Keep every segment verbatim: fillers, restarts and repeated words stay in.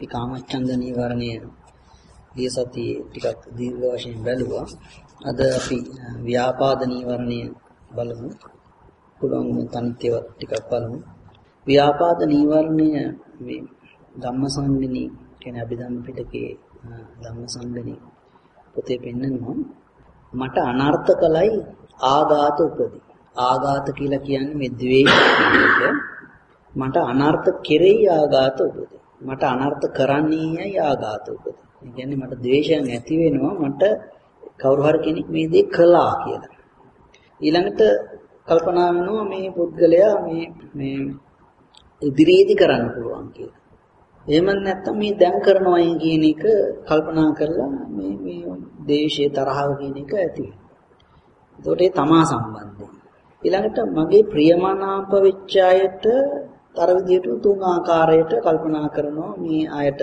අපි කාමච්ඡන්ද නීවරණය ගිය සතියේ ටිකක් දීර්ඝ වශයෙන් බැලුවා. අද අපි ව්‍යාපාද නීවරණය බලමු. පුළුවන් තනිත්‍යව ටිකක් බලමු. ව්‍යාපාද නීවරණය මේ ධම්මසංගණී කියන අභිධම්ම පිටකේ ධම්මසංගණී පොතේ පෙන්නනවා මට අනර්ථ කලයි ආඝාත උපදී. ආඝාත කියලා කියන්නේ මේ ද්වේෂය. මට අනර්ථ කෙරෙහි ආඝාත උපදී. මට අනර්ථ කරන්නේයයි ආඝාත උපදී. ඒ කියන්නේ මට ද්වේෂයක් ඇති වෙනවා මට කවුරු හරි කෙනෙක් මේ දේ කළා කියලා. ඊළඟට කල්පනා වෙනවා මේ පුද්ගලයා මේ මේ ඉදිරියේදී කරන්න පුළුවන් කියලා. එහෙම නැත්නම් මේ දැන් කරනවායි කියන එක කල්පනා කරලා මේ මේ ද්වේෂය තරහව කියන එක ඇති වෙනවා. ඒකට ඒ තමා සම්බන්ධයි. ඊළඟට මගේ ප්‍රියමනාප වෙච්ච අයට තර විදියට තුන් ආකාරයට කල්පනා කරනවා මේ අයට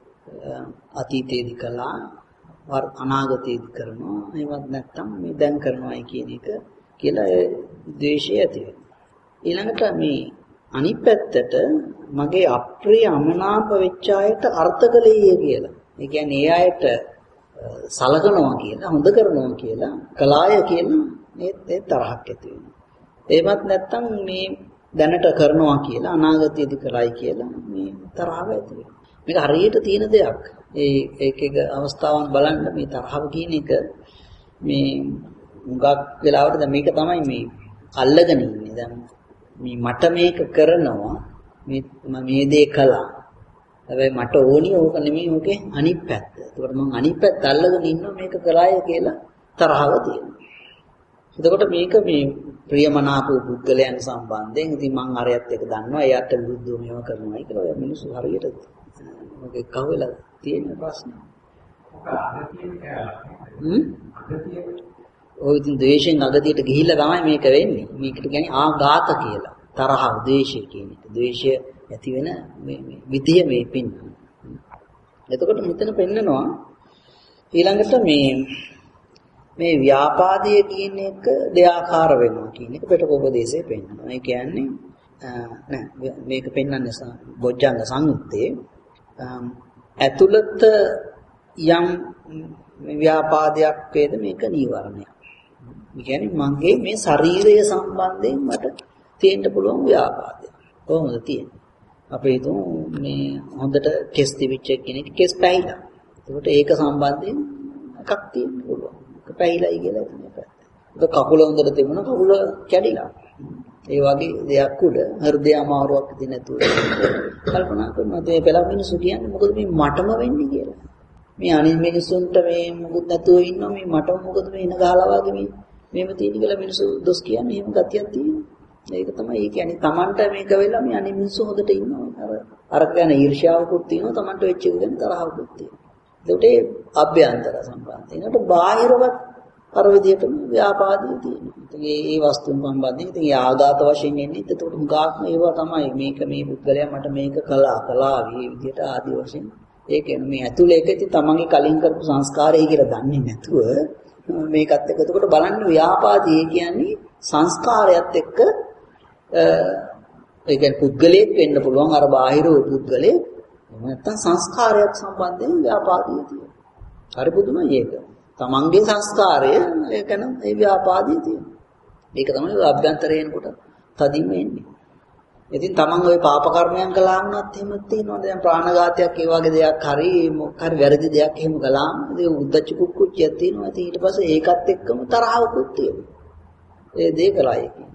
අතීතයේදී කළා අනාගතයේදී කරනවා එහෙමත් නැත්නම් මේ දැන් කරනවායි කියන එක කියලා ඒ ද්වේෂය ඇති වෙනවා. ඊළඟට මේ අනිත් පැත්තට මගේ අප්‍රිය අමනාප වෙච්ච අයට අර්ථකලීය කියලා. ඒ කියන්නේ ඒ අයට සලකනවා කියලා හොඳ කරනවා කියලා කලාය කියලා මේ ඒ තරහක් ඇති වෙනවා. එහෙමත් නැත්නම් මේ දැනට කරනවා කියලා අනාගතයේදී කරයි කියලා මේ තරහව ඇති වෙනවා. මේක හරියට තියෙන දෙයක්. ඒ එක එක අවස්ථාවන් බලන්න මේ තරහව කියන එක මේ මුගක් වෙලාවට දැන් මේක තමයි මේ අල්ලගෙන ඉන්නේ. දැන් මේ මට මේක කරනවා මේ මේ දේ කළා. හැබැයි මට ඕනි ඕක නෙමෙයි ඕකේ අනිත් පැත්ත. ඒකට මම අනිත් පැත්ත අල්ලගෙන ඉන්නවා මේක කළාය කියලා තරහව තියෙනවා. එතකොට මේක මේ ප්‍රියමනාප පුද්ගලයන් සම්බන්ධයෙන් ඉතින් මම අරයත් එක දන්නවා එයාට විරුද්ධව මේව කරනවා කියලා ඔය මිනිස්සු හරියට මොකද කවුලා තියෙන ප්‍රශ්නේ. හ්ම් ඔය ඉතින් ද්වේෂයෙන් අගතියට ගිහිල්ලා තමයි මේක වෙන්නේ. මේකට කියන්නේ ආඝාත කියලා. තරහ ද්වේෂය කියන එක. ද්වේෂය ඇති වෙන මේ මේ විදිය මේ පින්නේ. එතකොට මෙතන පෙන්නනවා ඊළඟට මේ මේ ව්‍යාපාදයේ කියන එක දෙආකාර වෙනවා කියන එක පිටකෝපදේශයේ පෙන්නනවා. ඒ කියන්නේ නෑ මේක පෙන්වන්නේ බොජ්ජංග සංයුත්තේ ඇතුළත යම් ව්‍යාපාදයක් වේද මේක නීවරණයක්. ඒ කියන්නේ මගේ මේ ශරීරය සම්බන්ධයෙන් මට තියෙන්න පුළුවන් ව්‍යාපාදයක්. කොහොමද තියෙන්නේ? අපි හිතමු මේ හොඳට කෙස් තිබිච්ච කෙනෙක් කෙස් පැහිලා. ඒකට ඒක සම්බන්ධයෙන් එකක් තියෙන්න පුළුවන්. ඒක පැහිලායි කියලා හිතන්න. ඒක කකුල හොඳට තිබුණා කකුල කැඩිලා. ඒ වගේ දෙයක් උඩ හෘදය අමාරුවක් ඉතින් නැතුව කල්පනා කරනවා මේ පළවෙනි මිනිස්සු කියන්නේ මොකද මේ මටම වෙන්නේ කියලා. මේ අනිත් මිනිස්සුන්ට මේ මොකුත් නැතුව ඉන්නවා මේ මටම මොකද මේ එන ගහලා වගේ මේ මේව තියෙන කියලා මිනිස්සු දොස් කියන්නේ එහෙම ගතියක් තියෙනවා. ඒක තමයි ඒ කියන්නේ Tamanට මේක වෙලා මේ අනිත් මිනිස්සු හොදට ඉන්නවා. අර අර කියන ඊර්ෂ්‍යාවකුත් තියෙනවා Tamanට වෙච්ච එක ගැන තරහකුත් තියෙනවා. ඒකට ඒ අභ්‍යන්තර සම්බන්ධය. ඒකට බාහිරවත් අර විදිහටම ව්‍යාපාදී තියෙනවා. ඉතින් මේ මේ වස්තුන් සම්බන්ධයෙන් ඉතින් ඒ ආඝාත වශයෙන් එන්නේ. ඒකට හුඟාක්ම ඒවා තමයි මේක මේ පුද්ගලයා මට මේක කළා කළා මේ විදිහට ආදී වශයෙන් ඒ කියන්නේ මේ ඇතුළේ එක ඉතින් තමන්ගේ කලින් කරපු සංස්කාරය කියලා දන්නේ නැතුව මේකත් එක්ක එතකොට බලන්න ව්‍යාපාදී කියන්නේ සංස්කාරයත් එක්ක ඒ කියන්නේ පුද්ගලයෙක් වෙන්න පුළුවන් අර බාහිර පුද්ගලයෙක් නැත්තම් සංස්කාරයක් සම්බන්ධයෙන් ව්‍යාපාදී තියෙනවා. හරි පුදුමයි ඒක. තමන්ගේ සංස්කාරය ඒක නම් ඒ ව්‍යාපාදී තියෙනවා. ඒක තමයි අභ්‍යන්තරයෙන් කොට තදින්ම එන්නේ. ඉතින් තමන් ওই පාප කර්මයන් කළා වුණත් එහෙම තියෙනවා. දැන් ප්‍රාණඝාතයක් ඒ වගේ දෙයක් හරි මොකක් හරි වැරදි දෙයක් එහෙම කළාම ඒ උද්දච්ච කුක්කුච්චියක් තියෙනවා. ඉතින් ඊට පස්සේ ඒකත් එක්කම තරහවකුත් තියෙනවා. ඒ දේ කළා කියන්නේ.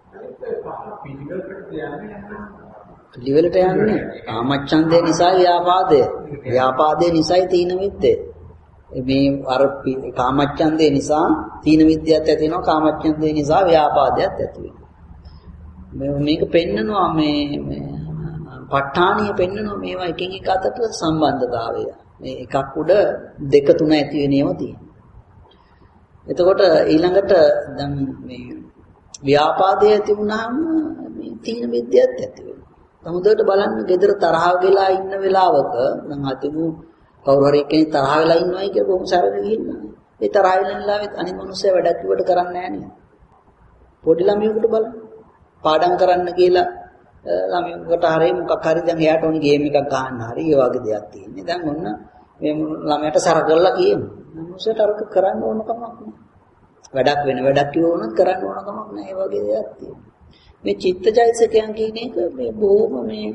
පිළිවෙලට යන්නේ කාමච්ඡන්දේ නිසා ව්‍යාපාදය. ව්‍යාපාදේ නිසායි තීන මිද්දේ. මේ අර කාමච්ඡන්දේ නිසා තීන මිද්දයත් ඇති වෙනවා. කාමච්ඡන්දේ නිසා ව්‍යාපාදයක් ඇති වෙනවා. මේක පෙන්නනවා මේ මේ ප ဋ ාණිය පෙන්නනවා මේවා එකින් එක අතට සම්බන්ධතාවය. මේ එකක් උඩ දෙක තුන ඇති වෙන ඒවා තියෙනවා. එතකොට ඊළඟට දැන් මේ ව්‍යාපාදය ඇති වුණාම මේ තීන මිද්දයත් ඇති වෙනවා. හොඳට බලන්න gedara තරහ වෙලා ඉන්න වෙලාවක නම් අතිමු කවුරු හරි කෙනෙක් තරහ වෙලා ඉන්නවයි කියලා බොහොම සරල ගිහිල්ලා. ඒ තරහ වෙන වෙලාවෙත් අනිත් මිනිස්සයා වැඩක් කිව්වට කරන්නේ නැහැ නේ. පොඩි ළමයෙකුට බලන්න. පාඩම් කරන්න කියලා ළමයෙකුට හරි මොකක් හරි දැන් එයාට ඕනි ගේම් එකක් ගන්න හරි ඒ වගේ දෙයක් තියෙන්නේ. දැන් ඔන්න මේ ළමයාට සර කරලා කියමු. මොකද අරක කරන්න ඕන කමක් නෑ. වැඩක් වෙන වැඩක් කියවුණත් කරන්න ඕන කමක් නෑ. ඒ වගේ දෙයක් තියෙනවා. මේ චිත්තචෛතසිකයන් කියන එක මේ බොහොම මේ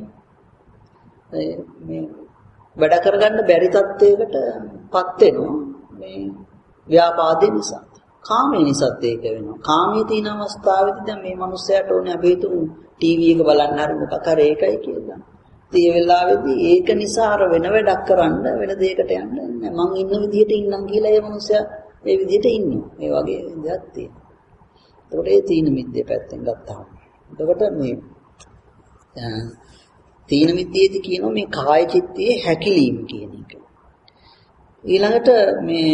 මේ වැඩ කරගන්න බැරි තත්යකටපත් වෙනවා. මේ ව්‍යාපාදේ නිසා. කාමයේ නිසාත් ඒක වෙනවා. කාමයේ තියෙන අවස්ථාවේදී දැන් මේ මිනිස්සයාට ඕනේ අපි හිතමු ටීවී එක බලන්න හරි මොකක් හරි ඒකයි කියලා. ඉතින් ඒ වෙලාවේදී ඒක නිසා අර වෙන වැඩක් කරන්න වෙන දෙයකට යන්න නෑ. මං ඉන්න විදිහට ඉන්නම් කියලා ඒ මිනිස්සයා ඒ විදිහට ඉන්නවා. ඒ වගේ දෙයක් තියෙනවා. එතකොට ඒ තීන මිද්දේ පැත්තෙන් ගත්තාම. එතකොට මේ තීන මිද්දේදී කියනවා මේ කාය චිත්තයේ හැකිලීම කියන එක. ඊළඟට මේ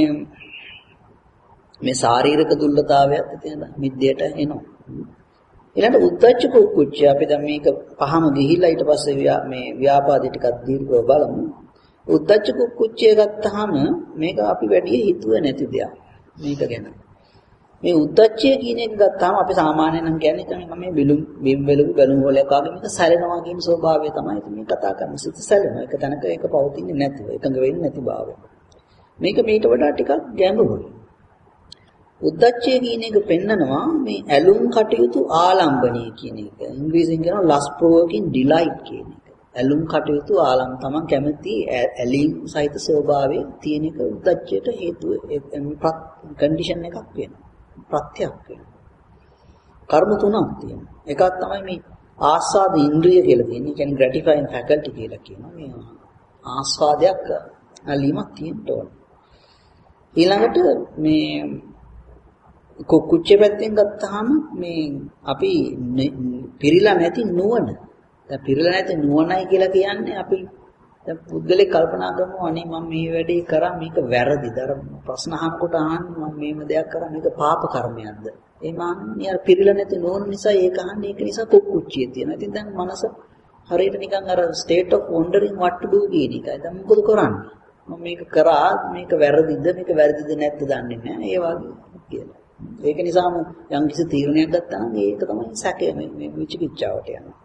මේ ශාරීරික දුර්ලභතාවයත් තියෙන මිද්දයට එනවා. ඊළඟට උද්දච්ච කුච්ච අපි දැන් මේක පහම ගිහිල්ලා ඊට පස්සේ මේ ව්‍යාපාදේ ටිකක් දීර්ඝව බලමු. උද්දච්ච කුච්චය ගත්තාම මේක අපි වැඩි හිතුවේ නැති දෙයක්. මේක ගැන. මේ උද්දච්චය කියන එක ගත්තාම අපි සාමාන්‍යයෙන් නම් කියන්නේ මේක මේ බිලුම් බිම් වෙලු බැලුම් වලක් වගේ මේක සැලෙනවා කියන ස්වභාවය තමයි මේ කතා කරන්නේ. සිත සැලෙනවා. ඒක තැනක ඒක පවතින්නේ නැතිව එකඟ වෙන්නේ නැති භාවය. මේක මීට වඩා ටිකක් ගැඹුරුයි. උද්දච්චය කියන එක පෙන්නනවා මේ ඇලුම් කටයුතු ආලම්බණය කියන එක. ඉංග්‍රීසියෙන් කියනවා lust provoking delight කියන එක. ඇලුම් කටයුතු ආලම් තමන් කැමති ඇලීම් සහිත ස්වභාවයේ තියෙන එක උද්දච්චයට හේතුව කන්ඩිෂන් එකක් වෙනවා. ප්‍රත්‍යක් වෙනවා. කර්ම තුනක් තියෙනවා. එකක් තමයි මේ ආස්වාද ඉන්ද්‍රිය කියලා කියන්නේ. ඒ කියන්නේ gratifying faculty කියලා කියනවා. මේ ආස්වාදයක් ඇලීමක් තියෙන්න ඕන. ඊළඟට මේ කුච්ච පැත්තෙන් ගත්තාම මේ අපි පිරීලා නැති නුවණ. දැන් පිරීලා නැති නුවණයි කියලා කියන්නේ අපි දැන් පුද්ගලෙක් කල්පනා කරනවා අනේ මම මේ වැඩේ කරා මේක වැරදිද? අර ප්‍රශ්න අහනකොට අහන්නේ මම මේම දෙයක් කරා මේක පාප කර්මයක්ද? ඒ මාන්නේ අර පිරීලා නැති නුවණ නිසා ඒක අහන්නේ ඒක නිසා කුච්චිය තියෙනවා. ඉතින් දැන් මනස හරියට නිකන් අර state of wondering what to do කියන එකයි. දැන් මොකද කරන්නේ? මම මේක කරා මේක වැරදිද මේක වැරදිද නැද්ද දන්නේ නැහැ. ඒ වගේ කියලා. ඒක නිසාම යම් කිසි තීරණයක් ගත්තා නම් ඒක තමයි සැකය මේ විචිකිච්ඡාවට යනවා.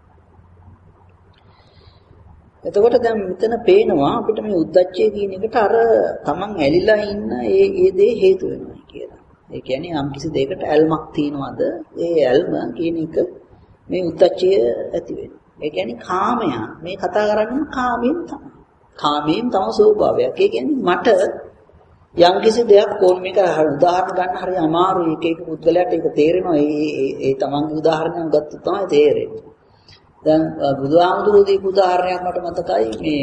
එතකොට දැන් මෙතන පේනවා අපිට මේ උද්දච්චය කියන එකට අර තමන් ඇලිලා ඉන්න ඒ ඒ දේ හේතු වෙනවා කියලා. ඒ කියන්නේ යම් කිසි දෙයකට ඇල්මක් තියනවාද ඒ ඇල්ම කියන එක මේ උද්දච්චය ඇති වෙනවා. ඒ කියන්නේ කාමය. මේ කතා කරන්නේ කාමයෙන් තමයි. කාමයෙන් තමයි ස්වභාවයක්. ඒ කියන්නේ මට යම් කිසි දෙයක් ඕන මේක උදාහරණ ගන්න හරිය අමාරුයි. එක එක පුද්ගලයාට ඒක තේරෙනවා. ඒ ඒ තමන්ගේ උදාහරණයක් ගත්තොත් තමයි තේරෙන්නේ. දැන් බුදුහාමුදුරුවෝ දීපු උදාහරණයක් මට මතකයි මේ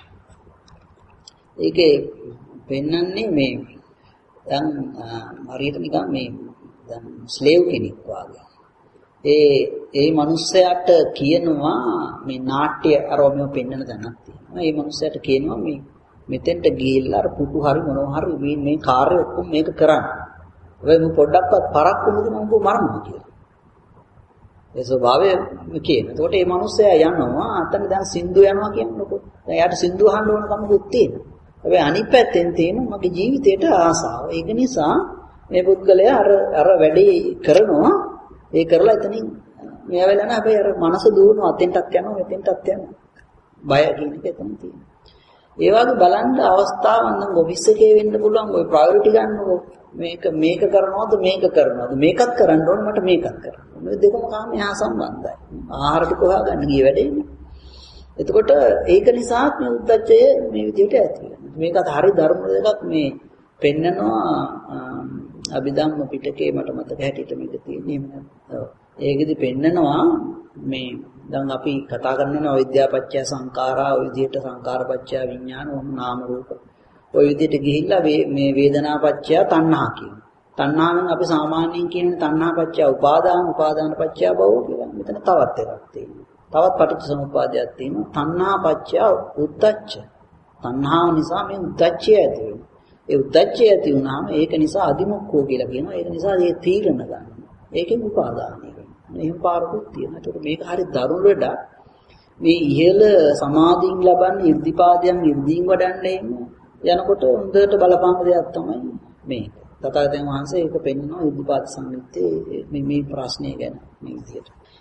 ඒකේ පෙන්වන්නේ මේ දැන් හරියට නිකන් මේ දැන් ස්ලේව් කෙනෙක් වගේ. ඒ ඒ මිනිස්සයාට කියනවා මේ නාට්‍ය අරෝමෙව පෙන්වන දැනක් තියෙනවා. ඒ මිනිස්සයාට කියනවා මේ මෙතෙන්ට ගිහිල්ලා අර පුටු හරි මොනවා හරි මේ මේ කාර්ය ඔක්කොම මේක කරන්න. ඔය මු පොඩ්ඩක්වත් පරක් වුණොත් මම උඹ මරනවා කියලා. ඒ ස්වභාවය කියන. එතකොට මේ මිනිස්සයා යනවා අතන දැන් සින්දු යනවා කියනකො. දැන් යාට සින්දු අහන්න ඕන කමකුත් තියෙනවා. හැබැයි අනිත් පැත්තෙන් තියෙනවා මගේ ජීවිතේට ආසාව. ඒක නිසා මේ පුද්ගලයා අර අර වැඩේ කරනවා. ඒ කරලා එතනින් මෙයා වෙලා නැහැ. හැබැයි අර මනස දුවනවා අතෙන්ටත් යනවා මෙතෙන්ටත් යනවා. බය කියන එක එතන තියෙනවා. ඒ වගේ බලන්න අවස්ථාවක් නම් ඔෆිස් එකේ වෙන්න පුළුවන්. ඔය ප්‍රයොරිටි ගන්නකො. මේක මේක කරනවද මේක කරනවද මේකත් කරන්න ඕනේ මට මේකත් කරන්න. මේ දෙකම කාමයේ හා සම්බන්ධයි. ආහාර ටික හොයාගන්න ගිය වැඩේනේ. එතකොට ඒක නිසා මේ උද්දච්චය මේ විදිහට ඇති වෙනවා. මේකත් හරි ධර්ම දෙකක් මේ පෙන්නනවා අභිධම්ම පිටකේ මට මතක හැටියට මේක තියෙන්නේ. ඔව්. ඒකෙදි පෙන්නනවා මේ දැන් අපි කතා කරනවා අවිද්‍යාපච්චය සංඛාරා ඔය විදිහට සංඛාරපච්චය විඥාන ඕම නාම රූප. ඔය විදිහට ගිහිල්ලා මේ වේදනාපච්චය තණ්හා කියන. තණ්හාවෙන් අපි සාමාන්‍යයෙන් කියන්නේ තණ්හාපච්චය උපාදාන උපාදානපච්චය භව කියලා. මෙතන තවත් එකක් තියෙනවා. තවත් පටිච්චසමුප්පාදයක් තියෙනවා. තණ්හාපච්චය උද්දච්ච. තණ්හාව නිසා මේ උද්දච්චය ඇති වෙනවා. ඒ උද්දච්චය ඇති වුණාම ඒක නිසා අදිමොක්ඛෝ කියලා කියනවා. ඒක නිසා ඒ තීරණ ගන්නවා. ඒකෙන් උපාදානය වෙනවා. එහෙම පාරකුත් තියෙනවා. ඒකට මේක හරි දරුණු වැඩක්. මේ ඉහළ සමාධියෙන් ලබන ඉර්ධිපාදයන් ඉර්ධීන් වඩන්නේ යනකොට හොඳට බලපාන දෙයක් තමයි මේක. තථාගතයන් වහන්සේ ඒක පෙන්වනවා ඉර්ධිපාද සංයුත්තේ මේ මේ ප්‍රශ්නය ගැන මේ විදිහට.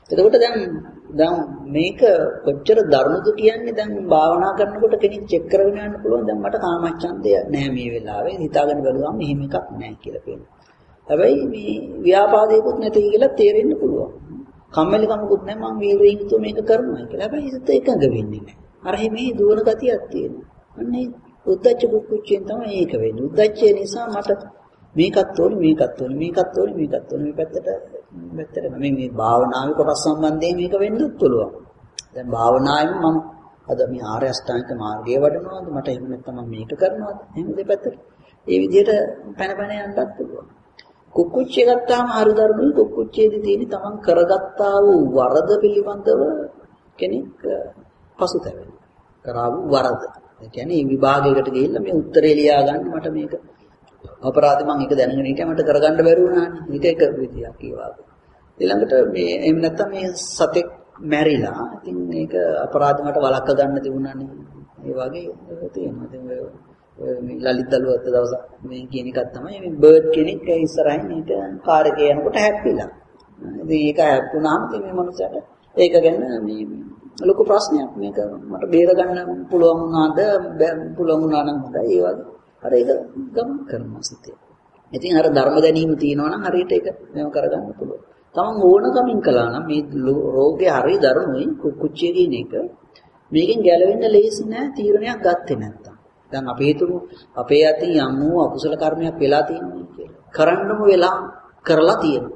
එතකොට දැන් දැන් මේක කොච්චර දරුණුද කියන්නේ දැන් භාවනා කරනකොට කෙනෙක් චෙක් කරගෙන යන්න පුළුවන් දැන් මට කාමච්ඡන්දය නැහැ මේ වෙලාවේ හිතාගෙන බලුවම මෙහෙම එකක් නැහැ කියලා කියනවා. හැබැයි මේ ව්‍යාපාදයකුත් නැති කියලා තේරෙන්න පුළුවන්. කම්මැලිකමකුත් නැහැ මම වීරයෙන් යුතුව මේක කරනවා කියලා. හැබැයි හිත එකඟ වෙන්නේ නැහැ. අර මේ දුවන ගතියක් තියෙනවා. අන්නේ උද්දච්ච කුක්කුච්චෙන් තමයි ඒක වෙන්නේ. උද්දච්චය නිසා මට මේකත් ඕනේ මේකත් ඕනේ මේකත් ඕනේ මේකත් ඕනේ මේ පැත්තට පැත්තට මේ මේ භාවනාවේ කොටස් සම්බන්ධයෙන් මේක වෙන්නත් පුළුවන්. දැන් භාවනාවෙන් මම අද මේ ආර්ය අෂ්ටාංගික මාර්ගය වඩනවාද මට එහෙම නැත්නම් මම මේක කරනවාද එහෙම දෙපැත්තට ඒ විදිහට පැන පැන යන්නත් පුළුවන්. කුක්කුච්චිය ගත්තාම හරි දරුණුයි කුක්කුච්චියේදී තියෙන තමන් කරගත්තා වූ වරද පිළිබඳව කෙනෙක් පසුතැවෙනවා. කරා වූ වරද. ඒ කියන්නේ මේ විභාගයකට ගිහිල්ලා මේ උත්තරේ ලියා ගන්න මට මේක අපරාධ මම ඒක දැනගෙන හිටියා මට කරගන්න බැරි වුණානේ. මේක එක විදියක් ඒ වගේ. ඊළඟට මේ එහෙම නැත්නම් මේ සතෙක් මැරිලා. ඉතින් මේක අපරාධ මට වළක්ව ගන්න තිබුණානේ. ඒ වගේ තියෙනවා. ඉතින් මේ ලලිත් දලුවත් දවසක් මේ කියන එකක් තමයි මේ බර්ඩ් කෙනෙක් ඉස්සරහින් මේක කාර් එකේ යනකොට හැප්පිලා. ඉතින් ඒක හැප්පුණාම ඉතින් මේ මනුස්සයාට ඒක ගැන මේ ලොකු ප්‍රශ්නයක් මේක මට බේර ගන්න පුළුවන් වුණාද පුළුවන් වුණා නම් හොඳයි ඒ වගේ. අර ඒක ගමන් කරනවා සිතේ. ඉතින් අර ධර්ම දැනීම තියෙනවා නම් හරියට ඒක මෙව කරගන්න පුළුවන්. තමන් ඕනකමින් කළා නම් මේ රෝගේ හරිය දරුණුයි කුක්කුච්චිය කියන එක මේකෙන් ගැලවෙන්න ලේසි නෑ තීරණයක් ගත්තේ නැත්තම්. දැන් අපි හිතමු අපේ අතින් යම් වූ අකුසල කර්මයක් වෙලා තියෙනවා කියලා. කරන්නම වෙලා කරලා තියෙනවා.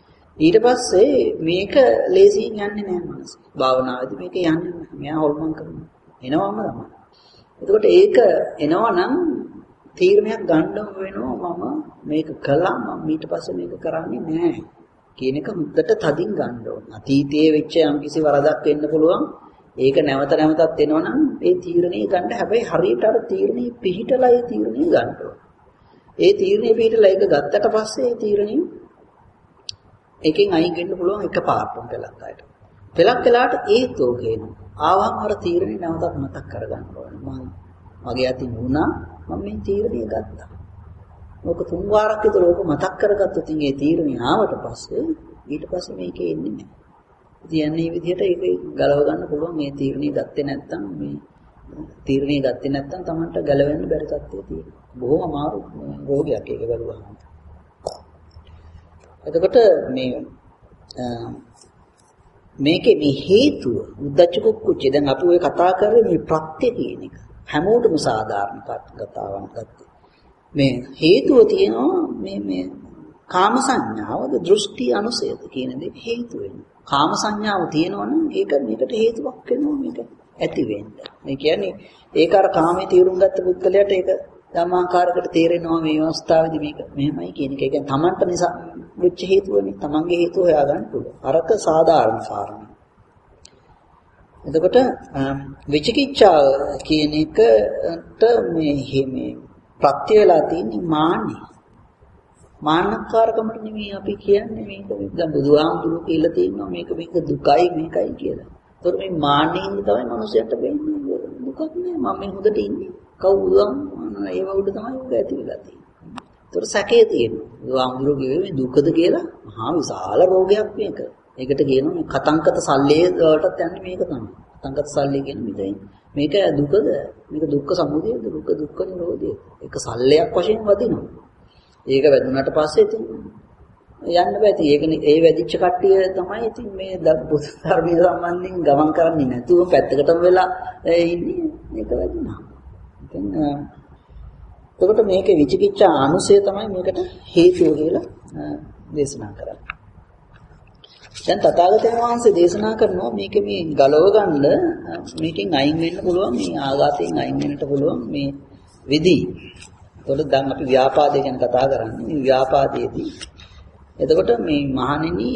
ඊට පස්සේ මේක ලේසියෙන් යන්නේ නෑ මනස. භාවනාවේදී මේක යන්නේ නෑ. මෙයා හොල්මන් කරනවා. එනවම තමයි. එතකොට ඒක එනවනම් තීරණයක් ගන්න වෙනවා මම මේක කළා මම ඊට පස්සේ මේක කරන්නේ නැහැ කියන එක මුද්දට තදින් ගන්න ඕන. අතීතයේ වෙච්ච යම්කිසි වරදක් වෙන්න පුළුවන්. ඒක නැවත නැවතත් එනවනම් ඒ තීරණේ ගන්න හැබැයි හරියට අර තීරණේ පිළිහිටලා ඒ තීරණේ ගන්න ඕන. ඒ තීරණේ පිළිහිටලා ඒක ගත්තට පස්සේ ඒ තීරණේ එකෙන් අයින් වෙන්න පුළුවන් එකපාරටම පළක් ආයට. පළක් වෙලාට ඒතෝ කියනවා. ආවම අර තීරණේ නැවතත් මතක් කරගන්න ඕනේ. මම මගේ අතින් වුණා මම මේ තීරණය ගත්තා. මොක තුන් වාරක් විතර ඕක මතක් කරගත්තොත් ඉතින් ඒ තීරණය ආවට පස්සේ ඊට පස්සේ මේකේ එන්නේ නැහැ. ඉතින් යන්නේ මේ විදිහට ඒක ගලව ගන්න පුළුවන් මේ තීරණය ගත්තේ නැත්නම් මේ තීරණය ගත්තේ නැත්නම් Tamanට ගලවෙන්න බැරි තත්ත්වයක් තියෙනවා. බොහොම අමාරු රෝගයක් ඒක බලුවා. එතකොට මේ මේකේ මේ හේතුව උද්දච්ච කුක්කුච්ච දැන් අපි ඔය කතා කරේ මේ ප්‍රත්‍ය කියන එක. හැමෝටම සාධාරණ කතාවක් ගත්තේ. මේ හේතුව තියෙනවා මේ මේ කාම සංඥාවද දෘෂ්ටි අනුසයද කියන දෙක හේතු වෙනවා. කාම සංඥාව තියෙනවනම් ඒක මේකට හේතුවක් වෙනවා මේක ඇති වෙන්න. ඒ කියන්නේ ඒක අර කාමයේ තීරුම් ගත්ත පුද්ගලයාට ඒක ධර්මාකාරයකට තේරෙනවා මේ අවස්ථාවේදී මේක මෙහෙමයි කියන එක. ඒ කියන්නේ Tamanට නිසා වෙච්ච හේතුවනේ Tamanගේ හේතුව හොයාගන්න පුළුවන්. අරක සාධාරණ කාරණා. එතකොට විචිකිච්ඡා කියන එකට මේ මේ ප්‍රත්‍ය වෙලා තියෙන්නේ මාන්නේ. මාන්නකාරකමට නෙමෙයි අපි කියන්නේ මේක දැන් බුදුහාමුදුරුවෝ කියලා තියෙනවා මේක මේක දුකයි මේකයි කියලා. ඒතකොට මේ මාන්නෙන් තමයි මනුස්සයන්ට වෙන්නේ දුකක් නෑ මම මේ හොඳට ඉන්නේ. කවුරුම් ඒව උඩ තමයි උග ඇති වෙලා තියෙන්නේ. ඒතකොට සැකේ තියෙනවා. බුදුහාමුදුරුවෝ කිව්වේ මේ දුකද කියලා මහා විශාල රෝගයක් මේක. ඒකට කියනවා මේ කතංකත සල්ලේ වලටත් යන්නේ මේක තමයි. කතංකත සල්ලේ කියන්නේ මෙතන මේක දුකද? මේක දුක්ඛ සමුදයද? දුක්ඛ දුක්ඛ නිරෝධය. ඒක සල්ලයක් වශයෙන් වදිනවා. ඒක වැදුනට පස්සේ ඉතින් යන්න බෑ. ඉතින් ඒක ඒ වැදිච්ච කට්ටිය තමයි ඉතින් මේ බුදු ධර්මයේ සම්බන්ධයෙන් ගමන් කරන්නේ නැතුව පැත්තකටම වෙලා ඉන්නේ. මේක වැදුනා. ඉතින් එතකොට මේකේ විචිකිච්ඡා අනුසය තමයි මේකට හේතුව කියලා දේශනා කරන්නේ. දැන් තථාගතයන් වහන්සේ දේශනා කරනවා මේක මේ ගලව ගන්න මේකෙන් අයින් වෙන්න පුළුවන් මේ ආඝාතයෙන් අයින් වෙන්නට පුළුවන් මේ විදි. එතකොට දැන් අපි ව්‍යාපාදය ගැන කතා කරන්නේ. මේ ව්‍යාපාදයේදී එතකොට මේ මහණෙනි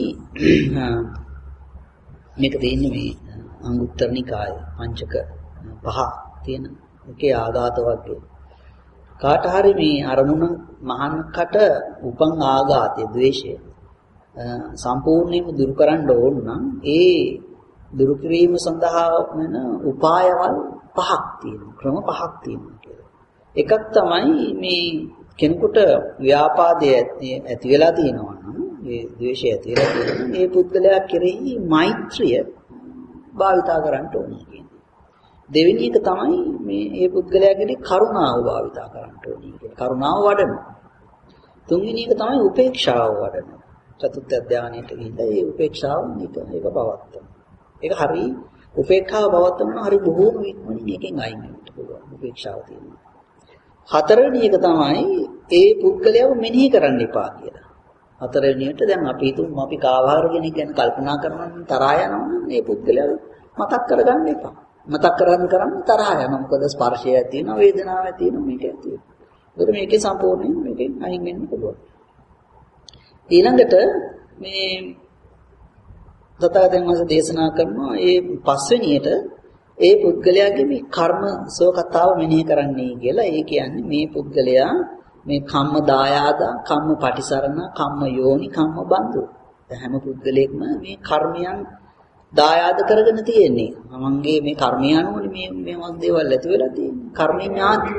මේක තියෙන්නේ මේ අංගුත්තර නිකාය පංචක පහ තියෙන එකේ ආඝාත වර්ගය. කාට හරි මේ අරමුණ මහානකට උපන් ආඝාතය ද්වේෂය සම්පූර්ණයෙන්ම දුරු කරන්න ඕන නම් ඒ දුරු කිරීම සඳහා වෙන උපායවල් පහක් තියෙනවා. ක්‍රම පහක් තියෙනවා කියලා. එකක් තමයි මේ කෙනෙකුට ව්‍යාපාදයේ ඇති වෙලා තියෙනවා නම් මේ ද්වේෂය ඇති වෙලා තියෙනවා. මේ පුද්ගලයා කෙරෙහි මෛත්‍රිය භාවිතා කරන්න ඕනේ කියන්නේ. දෙවෙනි එක තමයි මේ මේ පුද්ගලයා කෙරෙහි කරුණාව භාවිතා කරන්න ඕනේ කියන්නේ. කරුණාව වඩනවා. තුන්වෙනි එක තමයි උපේක්ෂාව වඩනවා. චතුර්ථ ධානයට ගිහිල්ලා ඒ උපේක්ෂාව මේක ඒක පවත්තන. ඒක හරි උපේක්ෂාව පවත්තන හරි බොහෝම ඉක්මනින් එකෙන් අයින් වෙන්න පුළුවන්. උපේක්ෂාව තියෙනවා. හතරවෙනි එක තමයි ඒ පුද්ගලයාව මෙනෙහි කරන්න එපා කියලා. හතරවෙනියට දැන් අපි හිතමු අපි කාවාර කෙනෙක් ගැන කල්පනා කරනවා නම් තරහා යනවා නම් මේ පුද්ගලයාව මතක් කරගන්න එපා. මතක් කරගන්න කරන්නේ තරහා යනවා. මොකද ස්පර්ශය ඇති වෙනවා, වේදනාව ඇති වෙනවා, මේක ඇති වෙනවා. ඒකට මේකේ සම්පූර්ණයෙන් මේකෙන් අයින් වෙන්න පුළුවන්. ඊළඟට මේ දතාවෙන් මාස දේශනා කරනවා ඒ පස්වෙනියට ඒ පුද්ගලයාගේ මේ කර්ම සෝකතාව මෙනෙහි කරන්නයි කියලා. ඒ කියන්නේ මේ පුද්ගලයා මේ කම්ම දායාද, කම්ම පටිසරණ, කම්ම යෝනි, කම්ම බන්දු. හැම පුද්ගලයෙක්ම මේ කර්මයන් දායාද කරගෙන තියෙන්නේ. මමන්ගේ මේ කර්මය අනුවනේ මේ මේ වගේ දේවල් ඇති වෙලා තියෙන්නේ. කර්මෙන් ඥාති.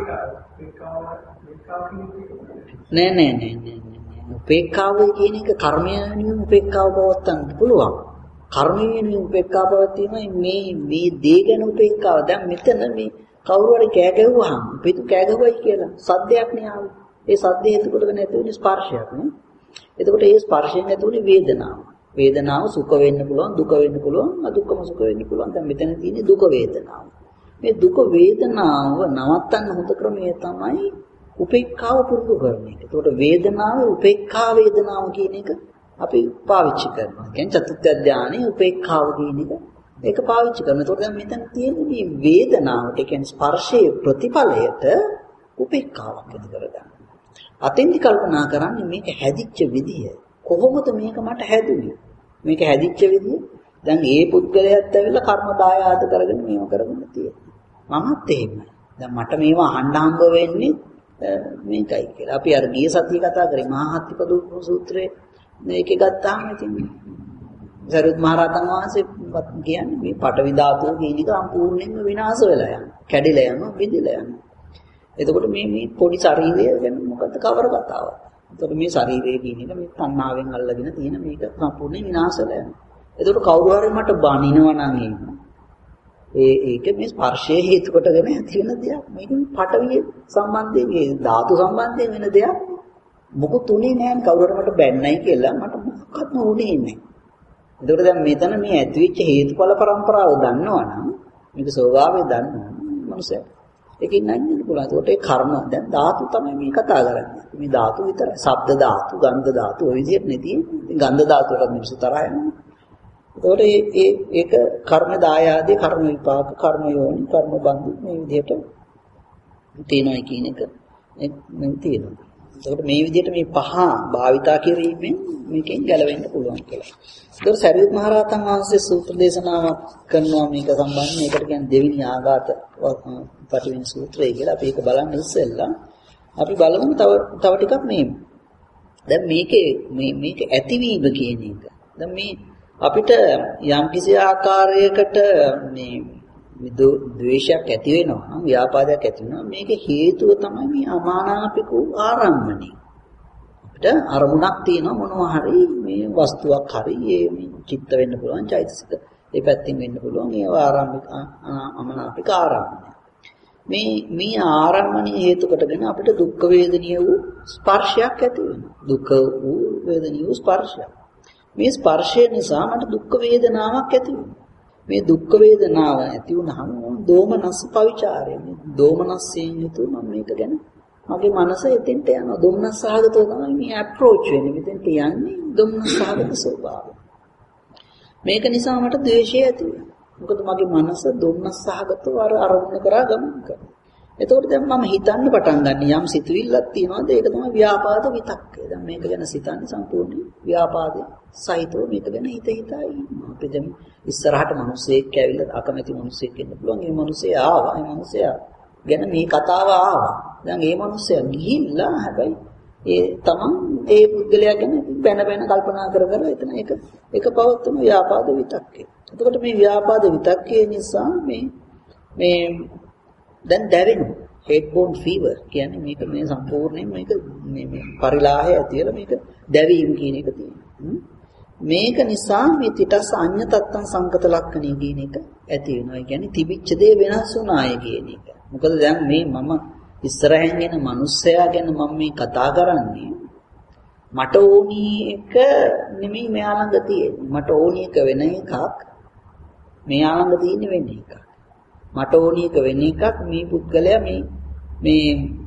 නෑ නෑ නෑ නෑ. උපේක්ඛාව කියන එක කර්මයෙන් උපේක්ඛාව පවත්තන්න පුළුවන්. කර්මයෙන් උපේක්ඛාව පවත්ීමයි මේ මේ දේ ගැන උපේක්ඛාව. දැන් මෙතන මේ කවුරු හරි කෑ ගැහුවාම පිටු කෑ ගැහුවයි කියලා සද්දයක් නේ ආවේ. ඒ සද්දේ හේතු කොටගෙන ඇති වෙන ස්පර්ශයක් නේ. එතකොට ඒ ස්පර්ශයෙන් ඇති වෙන වේදනාව. වේදනාව සුඛ වෙන්න පුළුවන්, දුක වෙන්න පුළුවන්, අදුක්කම සුඛ වෙන්න පුළුවන්. දැන් මෙතන තියෙන්නේ දුක වේදනාව. මේ දුක වේදනාව නවත්තන්න හොඳ ක්‍රමය තමයි උපේක්ඛාව පුරුදු කරන එක. එතකොට වේදනාවේ උපේක්ඛා වේදනාව කියන එක අපි පාවිච්චි කරනවා. කියන්නේ චතුත්ථ ධානයේ උපේක්ඛාව කියන එක ඒක පාවිච්චි කරනවා. එතකොට දැන් මෙතන තියෙන්නේ මේ වේදනාවට, කියන්නේ ස්පර්ශයේ ප්‍රතිඵලයට උපේක්ඛාවක් ඇති කරගන්න. අතින්දි කල්පනා කරන්නේ මේක හැදිච්ච විදිය. කොහොමද මේක මට හැදුනේ? මේක හැදිච්ච විදිය. දැන් ඒ පුද්ගලයාත් ඇවිල්ලා කර්ම දායාද කරගෙන මේව කරගෙන තියෙනවා. මමත් එහෙමයි. දැන් මට මේවා අහන්න හම්බ වෙන්නේ මේකයි කියලා. අපි අර ගිය සතිය කතා කරේ මහාහත්තිපදූප සූත්‍රයේ මේකේ ගත්තාම ඉතින් සරුවත් මහ රහතන් වහන්සේ කියන්නේ මේ පඨවි ධාතුව කියන එක සම්පූර්ණයෙන්ම විනාශ වෙලා යනවා. කැඩිලා යනවා, බිඳිලා යනවා. එතකොට මේ මේ පොඩි ශරීරය ගැන මොකද්ද කවර කතාවක්? එතකොට මේ ශරීරය කියන එක මේ තණ්හාවෙන් අල්ලගෙන තියෙන මේක සම්පූර්ණයෙන් විනාශ වෙලා යනවා. එතකොට කවුරු හරි මට බනිනවා නම් එහෙම ඒ ඒක මේ ස්පර්ශයේ හේතු කොටගෙන ඇති වෙන දෙයක්. මේක පටවිය සම්බන්ධයෙන් ඒ ධාතු සම්බන්ධයෙන් වෙන දෙයක්. මොකුත් උනේ නැහැ කවුරුහරි මට බැන්නයි කියලා මට මොකක්වත් උනේ නැහැ. ඒකට දැන් මෙතන මේ ඇතිවෙච්ච හේතුඵල පරම්පරාව දන්නවනම් මේක ස්වභාවය දන්නවනම් මනුස්සයා ඒකෙන් නැන්නේ පුළුවන්. ඒකට ඒ කර්ම දැන් ධාතු තමයි මේ කතා කරන්නේ. මේ ධාතු විතරයි. ශබ්ද ධාතු, ගන්ධ ධාතු ඔය විදිහට නෙදී. ඉතින් ගන්ධ ධාතුවට මිනිස්සු තරහ යනවා. ඒකට ඒ ඒක කර්ම දායාදී, කර්ම විපාක, කර්ම යෝනි, කර්ම බන්දු මේ විදිහට තියෙනවා කියන එක මේ තියෙනවා. ඒකට මේ විදිහට මේ පහ භාවිතා කිරීමෙන් මේකෙන් ගැලවෙන්න පුළුවන් කියලා. ඒකට සරියුත් මහ රහතන් වහන්සේ සූත්‍ර දේශනාවක් කරනවා මේක සම්බන්ධයෙන්. ඒකට කියන්නේ දෙවෙනි ආඝාත පටිවිණ සූත්‍රය කියලා. අපි ඒක බලන්න ඉස්සෙල්ලා අපි බලමු තව තව ටිකක් මේ. දැන් මේකේ මේ මේක ඇතිවීම කියන එක. දැන් මේ අපිට යම් කිසි ආකාරයකට මේ ද්වේෂයක් ඇති වෙනවා නම් ව්‍යාපාදයක් ඇති වෙනවා මේක හේතුව තමයි මේ අමානාපික ආරම්මණය. අපිට අරමුණක් තියෙනවා මොනවා හරි මේ වස්තුවක් හරි මේ චිත්ත වෙන්න පුළුවන් චෛතසික ඒ පැත්තෙන් වෙන්න පුළුවන් ඒ ආරම්භික අමානාපික ආරම්මණය. මේ මේ ආරම්මණය හේතු කොටගෙන අපිට දුක් වේදනීය වූ ස්පර්ශයක් ඇති වෙනවා. දුක වූ වේදනීය වූ ස්පර්ශයක්. මේ ස්පර්ශය නිසා මට දුක් වේදනාවක් ඇති වෙනවා. මේ දුක් වේදනාව ඇති වුනහම දෝමනස් පවිචාරය. මේ දෝමනස්යෙන් යුතු මම මේක ගැන මගේ මනස එතෙන්ට යනවා. දෝමනස් සහගතව තමයි මේ අප්‍රෝච් වෙන්නේ. මෙතෙන්ට යන්නේ දෝමනස් සහගත ස්වභාවය. මේක නිසා මට ද්වේෂය ඇති වෙනවා. මොකද මගේ මනස දෝමනස් සහගතව අර අරමුණ කරා ගමන් කරනවා. එතකොට දැන් මම හිතන්න පටන් ගන්න යම් සිතුවිල්ලක් තියෙනවාද ඒක තමයි ව්‍යාපාද විතක්කය. දැන් මේක ගැන සිතන්නේ සම්පූර්ණ ව්‍යාපාදේ සහිතව මේක ගැන හිත හිතා ඉන්නවා. අපි දැන් ඉස්සරහට මිනිස්සෙක් ඇවිල්ලා අකමැති මිනිස්සෙක් ඉන්න පුළුවන්. ඒ මිනිස්සයා ආවා. ඒ මිනිස්සයා ගැන මේ කතාව ආවා. දැන් ඒ මිනිස්සයා ගිහිල්ලා හැබැයි ඒ තමන් ඒ පුද්ගලයා ගැන බැන බැන කල්පනා කර කර එතන ඒක ඒක පවත්වන ව්‍යාපාද විතක්කය. එතකොට මේ ව්‍යාපාද විතක්කය නිසා මේ මේ දැන් දැවෙනවා. headbone fever කියන්නේ මේක මේ සම්පූර්ණයෙන් මේක මේ මේ පරිලාහය ඇති වෙලා මේක දැවීම කියන එක තියෙනවා. මේක නිසා මේ තිටස් අඤ්ඤ තත්තං සංකත ලක්ෂණය කියන එක ඇති වෙනවා. ඒ කියන්නේ තිබිච්ච දේ වෙනස් වුණාය කියන එක. මොකද දැන් මේ මම ඉස්සරහින් එන මිනිස්සයා ගැන මම මේ කතා කරන්නේ මට ඕනි එක නෙමෙයි මෙයා ළඟ තියෙන්නේ. මට ඕනි එක වෙන එකක් මෙයා ළඟ තියෙන්නේ වෙන එකක්. මට ඕනි එක වෙන එකක් මේ පුද්ගලයා මේ මේ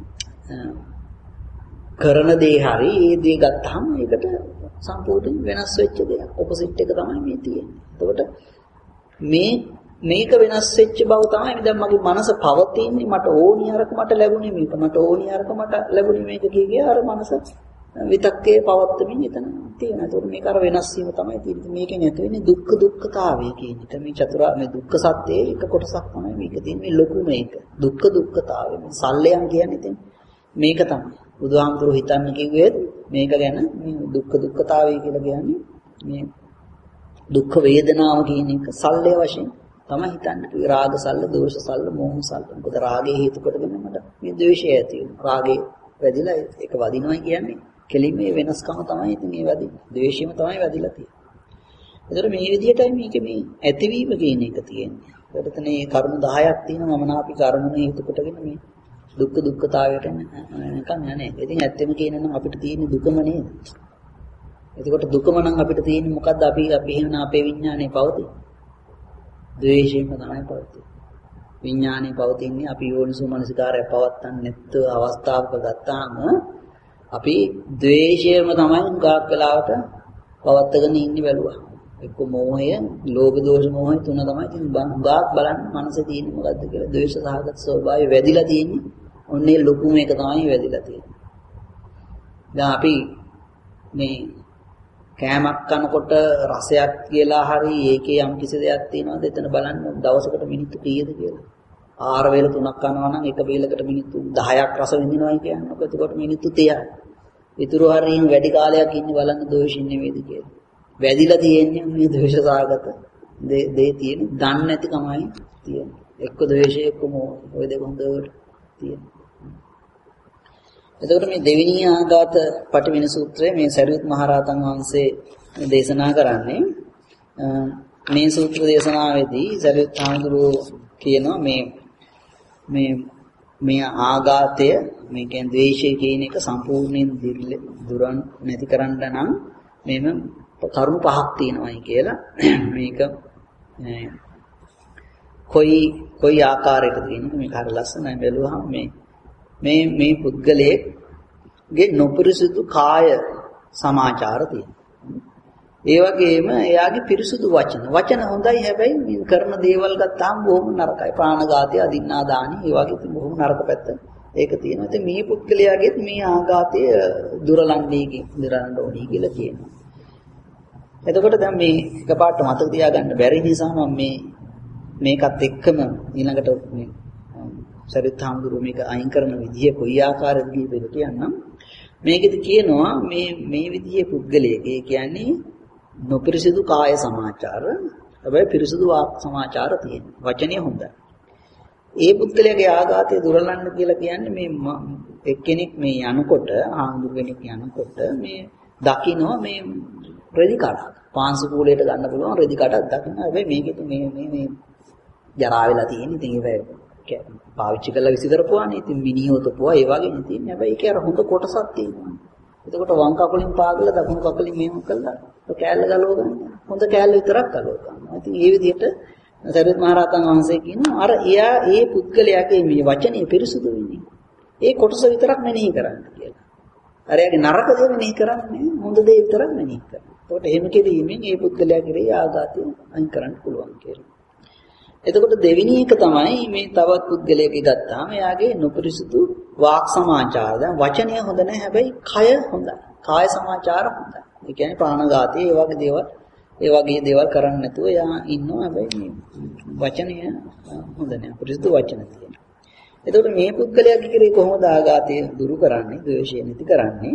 කරන දේ හරි ඒ දේ ගත්තාම ඒකට සම්පූර්ණයෙන් වෙනස් වෙච්ච දෙයක්. ඔපොසිට් එක තමයි මේ තියෙන්නේ. එතකොට මේ මේක වෙනස් වෙච්ච බව තමයි දැන් මගේ මනස පවතින්නේ. මට ඕනි අරක මට ලැබුණේ මේක. මට ඕනි අරක මට ලැබුණේ මේක කිය අර මනස විතක්කේ පවත්තමින් එතන තියෙනවා. ඒතකොට මේක අර වෙනස් වීම තමයි තියෙන්නේ. මේකෙන් ඇති වෙන්නේ දුක්ඛ දුක්ඛතාවය කියන එක. මේ චතුරා මේ දුක්ඛ සත්‍යයේ එක කොටසක් තමයි මේක තියෙන්නේ. මේ ලොකු මේක. දුක්ඛ දුක්ඛතාවය. සල්ලයන් කියන්නේ ඉතින් මේක තමයි. බුදුහාමුදුරුවෝ හිතන්න කිව්වේ මේක ගැන මේ දුක්ඛ දුක්ඛතාවය කියලා කියන්නේ මේ දුක්ඛ වේදනාව කියන එක සල්ලය වශයෙන් තමයි හිතන්න කිව්වේ. රාග සල්ල, දෝෂ සල්ල, මෝහ සල්ල. මොකද රාගයේ හේතු කොටගෙන මට මේ ද්වේෂය ඇති වෙනවා. රාගේ වැඩිලා ඒක වදිනවා කියන්නේ කෙලින්ම මේ වෙනස්කම තමයි ඉතින් මේ වැඩින්නේ. ද්වේෂයම තමයි වැඩිලා තියෙන්නේ. ඒතර මේ විදිහටයි මේක මේ ඇතිවීම කියන එක තියෙන්නේ. ඒකට මේ කරුණු දහයක් තියෙනවා මමනාපි කර්මන හේතු කොටගෙන මේ දුක්ඛ දුක්ඛතාවයට නිකන් යන්නේ. ඉතින් ඇත්තම කියනනම් අපිට තියෙන දුකම නේද? එතකොට දුකම නම් අපිට තියෙන්නේ මොකද්ද? අපි අපි එහෙම අපේ විඥානේ පවතී. ද්වේෂයෙන්ම තමයි පවතින්නේ. විඥානේ පවතින්නේ අපි යෝනිසෝ මනසිකාරය පවත්තන්නේ නැත්නම් අවස්ථාවක ගත්තාම අපි ද්වේෂයෙන්ම තමයි උගාක් වෙලාවට පවත්තගෙන ඉන්නේ බැලුවා. එක්ක මෝහය, ලෝභ දෝෂ මෝහය තුන තමයි ඉතින් උගාක් බලන්න මනසේ තියෙන්නේ මොකද්ද කියලා. ද්වේෂ සහගත ස්වභාවය වැඩිලා තියෙන්නේ. ඔන්නේ ලොකුම එක තමයි වැඩිලා තියෙන්නේ. දැන් අපි මේ කෑමක් කනකොට රසයක් කියලා හරි ඒකේ යම් කිසි දෙයක් තියෙනවද එතන බලන්න දවසකට මිනිත්තු කීයද කියලා. ආහාර වේල තුනක් කනවා නම් එක වේලකට මිනිත්තු දහයක් රස විඳිනවයි කියන්නේ. එතකොට මිනිත්තු තිහයි. ඊටු හරින් වැඩි කාලයක් ඉන්නේ බලන්න දෝෂින් නෙවෙයිද කියලා. වැඩිලා තියෙන්නේ මේ ද්වේෂ සාගත දේ තියෙන දන්නේ නැති කමයි තියෙන්නේ. එක්ක ද්වේෂය එක්ක මොහ ඔය දෙක හොඳට තියෙනවා. එතකොට මේ දෙවෙනි ආඝාත පටිවින සූත්‍රය මේ සරියුත් මහරහතන් වහන්සේ දේශනා කරන්නේ මේ සූත්‍ර දේශනාවේදී සරියුත් හාමුදුරුවෝ කියනවා මේ මේ මේ ආඝාතය මේ කියන්නේ ද්වේෂය කියන එක සම්පූර්ණයෙන් දුරන් නැති කරන්න නම් මේම කරුණු පහක් තියෙනවායි කියලා මේක කොයි කොයි ආකාරයකද කියන මේක හරිය ලස්සනයි බැලුවහම මේ මේ මේ පුද්ගලයේ නොපිරිසුදු කාය සමාචාර තියෙනවා. ඒ වගේම එයාගේ පිරිසුදු වචන. වචන හොඳයි හැබැයි මේ කරන දේවල් ගත්තාම බොහොම නරකයි. ප්‍රාණඝාතය, අදින්නා දානි, ඒ වගේ බොහොම නරක පැත්ත ඒක තියෙනවා. ඉතින් මේ පුද්ගලයාගෙත් මේ ආඝාතය දුරලන්නේ දුරලන්න ඕනේ කියලා කියනවා. එතකොට දැන් මේ එකපාරට මතක තියාගන්න බැරි නිසා මම මේ මේකත් එක්කම ඊළඟට මේ සරියුත් හාමුදුරුවෝ මේක අයින් කරන විදිය කොයි ආකාරයකද කියලා කියන්නම්. මේකෙදි කියනවා මේ මේ විදිහේ පුද්ගලයෙක් ඒ කියන්නේ නොපිරිසිදු කාය සමාචාර හැබැයි පිරිසිදු වාක් සමාචාර තියෙන. වචනේ හොඳයි. ඒ පුද්ගලයාගේ ආඝාතය දුරලන්න කියලා කියන්නේ මේ එක්කෙනෙක් මේ යනකොට හාමුදුරුවෝ කෙනෙක් යනකොට මේ දකින්න මේ රෙදි කඩක් පාංශු කූලයට ගන්න පුළුවන් රෙදි කඩක් දකින්න. හැබැයි මේකෙත් මේ මේ මේ ජරා වෙලා තියෙන. ඉතින් ඒක පාවිච්චි කරලා විසි කරපුවානේ. ඉතින් මිනිහොතපුවා ඒ වගේ නෙතින්. හැබැයි ඒකේ අර හොඳ කොටසක් තියෙනවා. එතකොට වම් කකුලින් පාගලා දකුණු කකුලින් මෙහෙම කළා. ඒක කෑල්ල ගලව ගන්න. හොඳ කෑල්ල විතරක් ගලව ගන්නවා. ඉතින් මේ විදිහට සරියුත් මහරහතන් වහන්සේ කියනවා අර එයා ඒ පුද්ගලයාගේ මේ වචනේ පිරිසුදු වෙන්නේ. ඒ කොටස විතරක් මෙනෙහි කරන්න කියලා. අර එයාගේ නරක දේ මෙනෙහි කරන්නේ හොඳ දේ විතරක් මෙනෙහි කරනවා. එතකොට එහෙම කිරීමෙන් ඒ පුද්ගලයා කෙරෙහි ආඝාතය අයින් කරන්න පුළුවන් කියලා. එතකොට දෙවෙනි එක තමයි මේ තවත් පුද්ගලයෙක් ගත්තාම එයාගේ නොපිරිසුදු වාක් සමාචාර. දැන් වචනය හොඳ නැහැ හැබැයි කය හොඳයි. කාය සමාචාර හොඳයි. ඒ කියන්නේ ප්‍රාණඝාතය ඒ වගේ දේවල් ඒ වගේ දේවල් කරන්නේ නැතුව එයා ඉන්නවා. හැබැයි මේ වචනය හොඳ නැහැ. පිරිසුදු වචන තියෙනවා. එතකොට මේ පුද්ගලයාගේ කෙරේ කොහොමද ආඝාතය දුරු කරන්නේ? ද්වේෂය නැති කරන්නේ?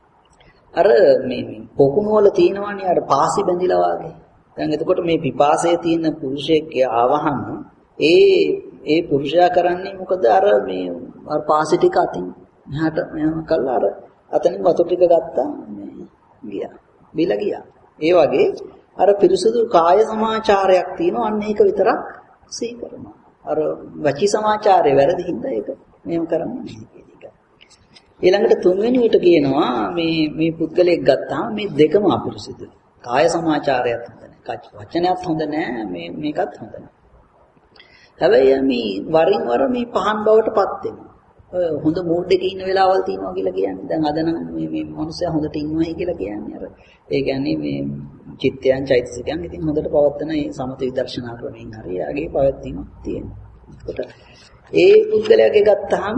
අර මේ පොකුණු වල තියෙනවානේ අර පාසි බැඳිලා වගේ. දැන් එතකොට මේ පිපාසයේ තියෙන පුරුෂයෙක් ආවහම ඒ ඒ පුරුෂයා කරන්නේ මොකද අර මේ අර පාසි ටික අතින් මෙහාට මෙහාම කළා අර අතනින් වතුර ටික ගත්තා මේ ගියා. බිල ගියා. ඒ වගේ අර පිරිසුදු කාය සමාචාරයක් තියෙනවා අන්න ඒක විතරක් සිහි කරනවා. අර වචී සමාචාරය වැරදි හින්දා ඒක මෙහෙම කරන්නේ නැහැ. ඊළඟට තුන්වෙනි විට කියනවා මේ මේ පුද්ගලයෙක් ගත්තාම මේ දෙකම අපිරිසිදුයි. කාය සමාචාරයත් හොඳ නැහැ. වචනයත් හොඳ නැහැ. මේ මේකත් හොඳ නැහැ. හැබැයි මේ වරින් වර මේ පහන් බවටපත් වෙනවා. ඔය හොඳ මූඩ් එකේ ඉන්න වෙලාවල් තියෙනවා කියලා කියන්නේ. දැන් අද නම් මේ මේ මිනිස්සයා හොඳට ඉන්නවයි කියලා කියන්නේ අර ඒ කියන්නේ මේ චිත්තයන් චෛතසිකයන් ඉතින් හොඳට පවත්තන මේ සමත විදර්ශනා ක්‍රමයෙන් හරි යාගේ පවත්වීමක් තියෙනවා. ඒකට ඒ පුද්ගලයාගේ ගත්තාම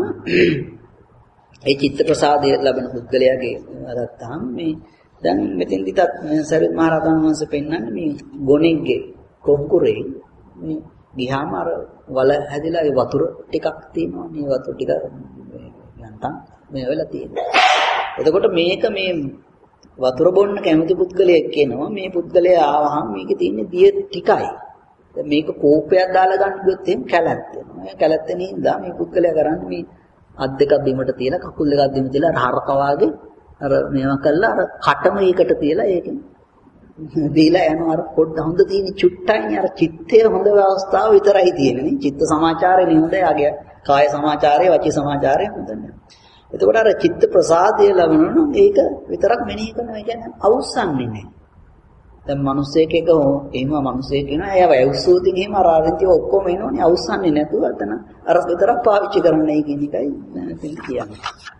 ඒ චිත්ත ප්‍රසාදය ලැබෙන පුද්ගලයාගේ ගත්තාම මේ දැන් මෙතෙන්දිත් සරියුත් මහ රහතන් වහන්සේ පෙන්වන්නේ මේ ගොනෙක්ගේ කොක්කුරේ මේ ගියාම අර වල හැදිලා ඒ වතුර ටිකක් තියෙනවා මේ වතුර ටික යන්තම් මේ වෙලා තියෙනවා. එතකොට මේක මේ වතුර බොන්න කැමති පුද්ගලයෙක් කියනවා මේ පුද්ගලයා ආවහම මේකේ තියෙන දිය ටිකයි. දැන් මේක කෝපයක් දාලා ගන්න ගියොත් එහෙම කැලැත් වෙනවා. මේ කැලැත් වෙන හින්දා මේ පුද්ගලයා කරන්නේ මේ අත් දෙකක් බිමට තියලා කකුල් දෙකක් බිම තියලා හරක වාගේ අර මේවා කළා අර කටම ඒකට තියලා ඒකෙන් දීලා යනවා අර පොඩ්ඩ හොඳ තියෙන චුට්ටයි අර චිත්තයේ හොඳ අවස්ථාව විතරයි තියෙන්නේ. චිත්ත සමාචාරය නෙවෙයි යාගේ කාය සමාචාරය වචී සමාචාරය හොඳ නැහැ. එතකොට අර චිත්ත ප්‍රසාදය ලැබෙනවා නම් ඒක විතරක් මෙනෙහි කරනවා. ඒ කියන්නේ අවුස්සන්නේ නැහැ. දැන් මිනිස්සෙක් එක එහෙම මිනිස්සෙක් කියනවා එයා වයසෝතින් එහෙම අර ආරංචි ඔක්කොම එනෝනේ අවුස්සන්නේ නැතුව අතන අර විතරක් පාවිච්චි කරන්නයි කියන එකයි දැන් කියන්නේ.